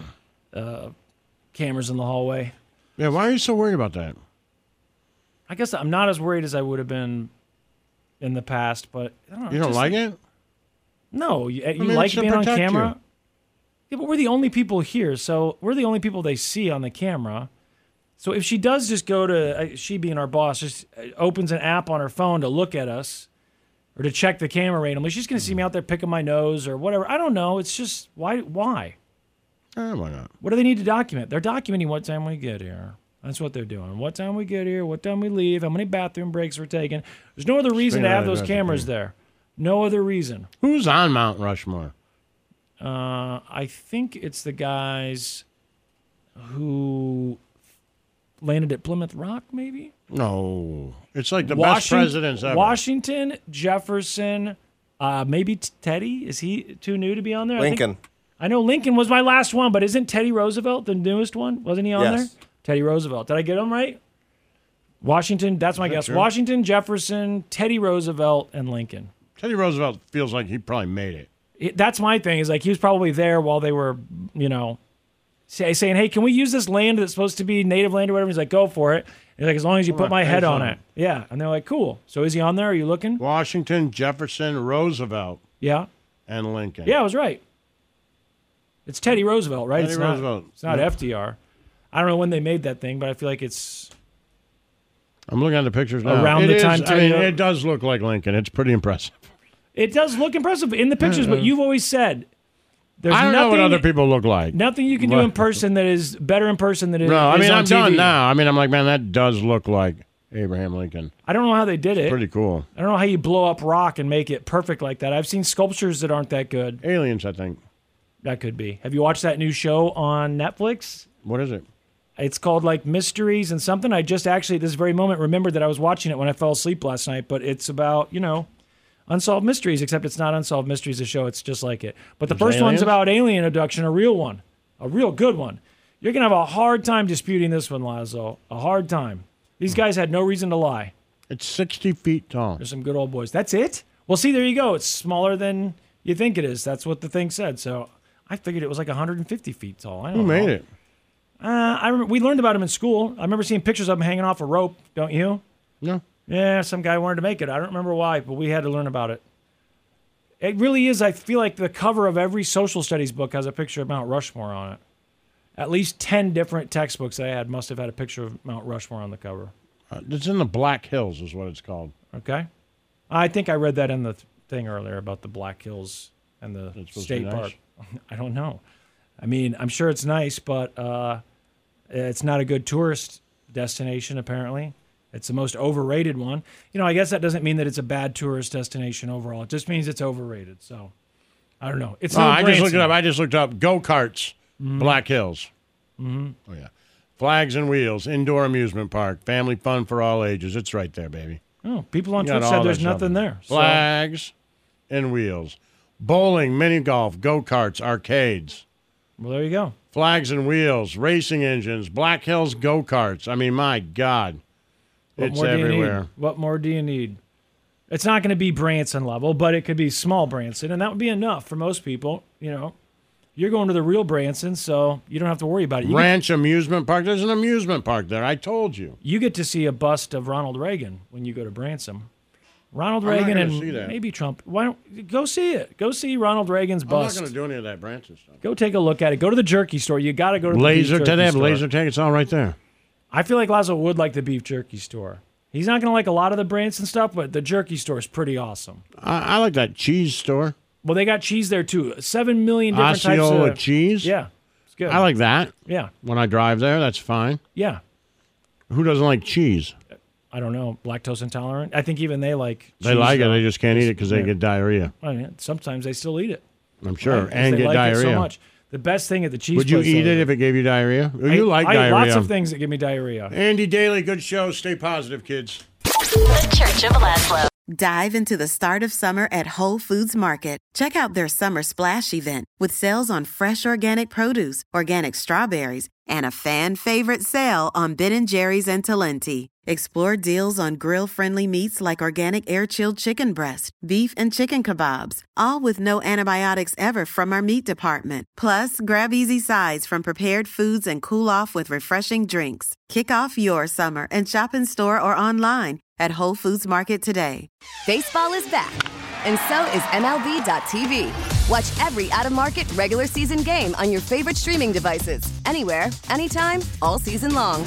uh, cameras in the hallway. Yeah, why are you so worried about that? I guess I'm not as worried as I would have been in the past, but I don't know, You don't just- like it? No, you, you mean, it like should being on protect camera. you. Yeah, but we're the only people here, so we're the only people they see on the camera. So if she does just go to, uh, she being our boss, just uh, opens an app on her phone to look at us or to check the camera randomly, she's going to see me out there picking my nose or whatever. I don't know. It's just, why? Why? Eh, why not? What do they need to document? They're documenting what time we get here. That's what they're doing. What time we get here, what time we leave, how many bathroom breaks we're taking. There's no other reason to Spin have out those of cameras everything. there. No other reason. Who's on Mount Rushmore? Uh, I think it's the guys who landed at Plymouth Rock, maybe? No. It's like the best Washington- presidents ever. Washington, Jefferson, uh, maybe t- Teddy. Is he too new to be on there? I think- Lincoln. I know Lincoln was my last one, but isn't Teddy Roosevelt the newest one? Wasn't he on Yes. there? Teddy Roosevelt. Did I get him right? Washington, that's my that guess. true? Washington, Jefferson, Teddy Roosevelt, and Lincoln. Teddy Roosevelt feels like he probably made it. It- that's my thing, is like he was probably there while they were, you know, say, saying, hey, can we use this land that's supposed to be native land or whatever? He's like, go for it. He's like, as long as you I'm put gonna my pay head on something. it. Yeah. And they're like, cool. So is he on there? Are you looking? Washington, Jefferson, Roosevelt, Yeah. and Lincoln. Yeah, I was right. It's Teddy Roosevelt, right? Teddy it's not, Roosevelt. It's not Yep. F D R. I don't know when they made that thing, but I feel like it's I'm looking at the pictures now. Around It the is- time I Teddy- mean, it does look like Lincoln. It's pretty impressive. it does look impressive in the pictures, but you've always said there's I don't nothing, know what other people look like. nothing you can do But- in person that is better in person than it No, I is mean, on I'm T V. done now. I mean, I'm like, man, that does look like Abraham Lincoln. I don't know how they did it. Pretty cool. I don't know how you blow up rock and make it perfect like that. I've seen sculptures that aren't that good. Aliens, I think. That could be. Have you watched that new show on Netflix? What is it? It's called like Mysteries and something. I just actually, at this very moment, remembered that I was watching it when I fell asleep last night, but it's about, you know, unsolved mysteries, except it's not Unsolved Mysteries, the show. It's just like it. But the There's first one's aliens? about alien abduction, a real one, a real good one. You're going to have a hard time disputing this one, Lazo. A hard time. These guys had no reason to lie. It's sixty feet tall. There's some good old boys. That's it? Well, see, there you go. It's smaller than you think it is. That's what the thing said. So I figured it was like one hundred fifty feet tall. I don't Who made know. it? Uh, I remember, we learned about him in school. I remember seeing pictures of him hanging off a rope. Don't you? No. Yeah, some guy wanted to make it. I don't remember why, but we had to learn about it. It really is. I feel like the cover of every social studies book has a picture of Mount Rushmore on it. At least ten different textbooks I had must have had a picture of Mount Rushmore on the cover. Uh, it's in the Black Hills is what it's called. Okay. I think I read that in the th- thing earlier about the Black Hills and the supposed to be state nice? park. I don't know. I mean, I'm sure it's nice, but uh, it's not a good tourist destination, apparently. It's the most overrated one. You know, I guess that doesn't mean that it's a bad tourist destination overall. It just means it's overrated. So, I don't know. It's Oh, no I just looked Branson. it up. I just looked up go-karts, Mhm. Black Hills. Mm-hmm. Oh, yeah. Flags and Wheels, indoor amusement park, family fun for all ages. It's right there, baby. Oh, people on You got Twitch all said there's that stuff. nothing there. So- Flags and Wheels. Bowling, mini golf, go-karts, arcades. Well, there you go. Flags and Wheels, racing engines, Black Hills go-karts. I mean, my God. What It's more do you everywhere. need? What more do you need? It's not going to be Branson level, but it could be small Branson, and that would be enough for most people. You know, you're going to the real Branson, so you don't have to worry about it. You Ranch Amusement Park. There's an amusement park there. I told you. Get, you get to see a bust of Ronald Reagan when you go to Branson. Ronald I'm not Reagan gonna and see that. maybe Trump. Why don't go see it? Go see Ronald Reagan's I'm not bust. going to do any of that Branson stuff. Go take a look at it. Go to the jerky store. You got to go to the Laser beef tag. They jerky have store. laser tag. It's all right there. I feel like Lazo would like the beef jerky store. He's not going to like a lot of the Branson stuff, but the jerky store is pretty awesome. I, I like that cheese store. Well, they got cheese there too. Seven million different types Osceola of cheese. Yeah, it's good. I like that. Yeah. When I drive there, that's fine. Yeah. Who doesn't like cheese? I don't know. Lactose intolerant. I think even they like. They cheese, like it. though. They just can't eat it because they Yeah. get diarrhea. I mean, sometimes they still eat it. I'm sure. Right? 'Cause And they get like diarrhea. It so much. The best thing at the cheese. Would you place, eat though, it if it gave you diarrhea? I, you like I diarrhea. eat lots of things that give me diarrhea. Andy Daly, good show. Stay positive, kids. The Church of Laszlo. Dive into the start of summer at Whole Foods Market. Check out their Summer Splash event with sales on fresh organic produce, organic strawberries, and a fan favorite sale on Ben and Jerry's and Talenti. Explore deals on grill-friendly meats like organic air-chilled chicken breast, beef and chicken kebabs, all with no antibiotics ever from our meat department. Plus, grab easy sides from prepared foods and cool off with refreshing drinks. Kick off your summer and shop in store or online at Whole Foods Market today. Baseball is back, and so is M L B dot T V. Watch every out-of-market regular season game on your favorite streaming devices, anywhere, anytime, all season long.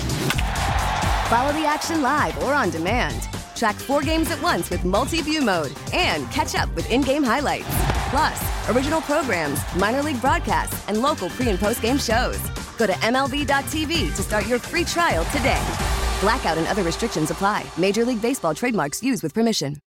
Follow the action live or on demand. Track four games at once with multi-view mode and catch up with in-game highlights. Plus, original programs, minor league broadcasts, and local pre- and post-game shows. Go to M L B dot T V to start your free trial today. Blackout and other restrictions apply. Major League Baseball trademarks used with permission.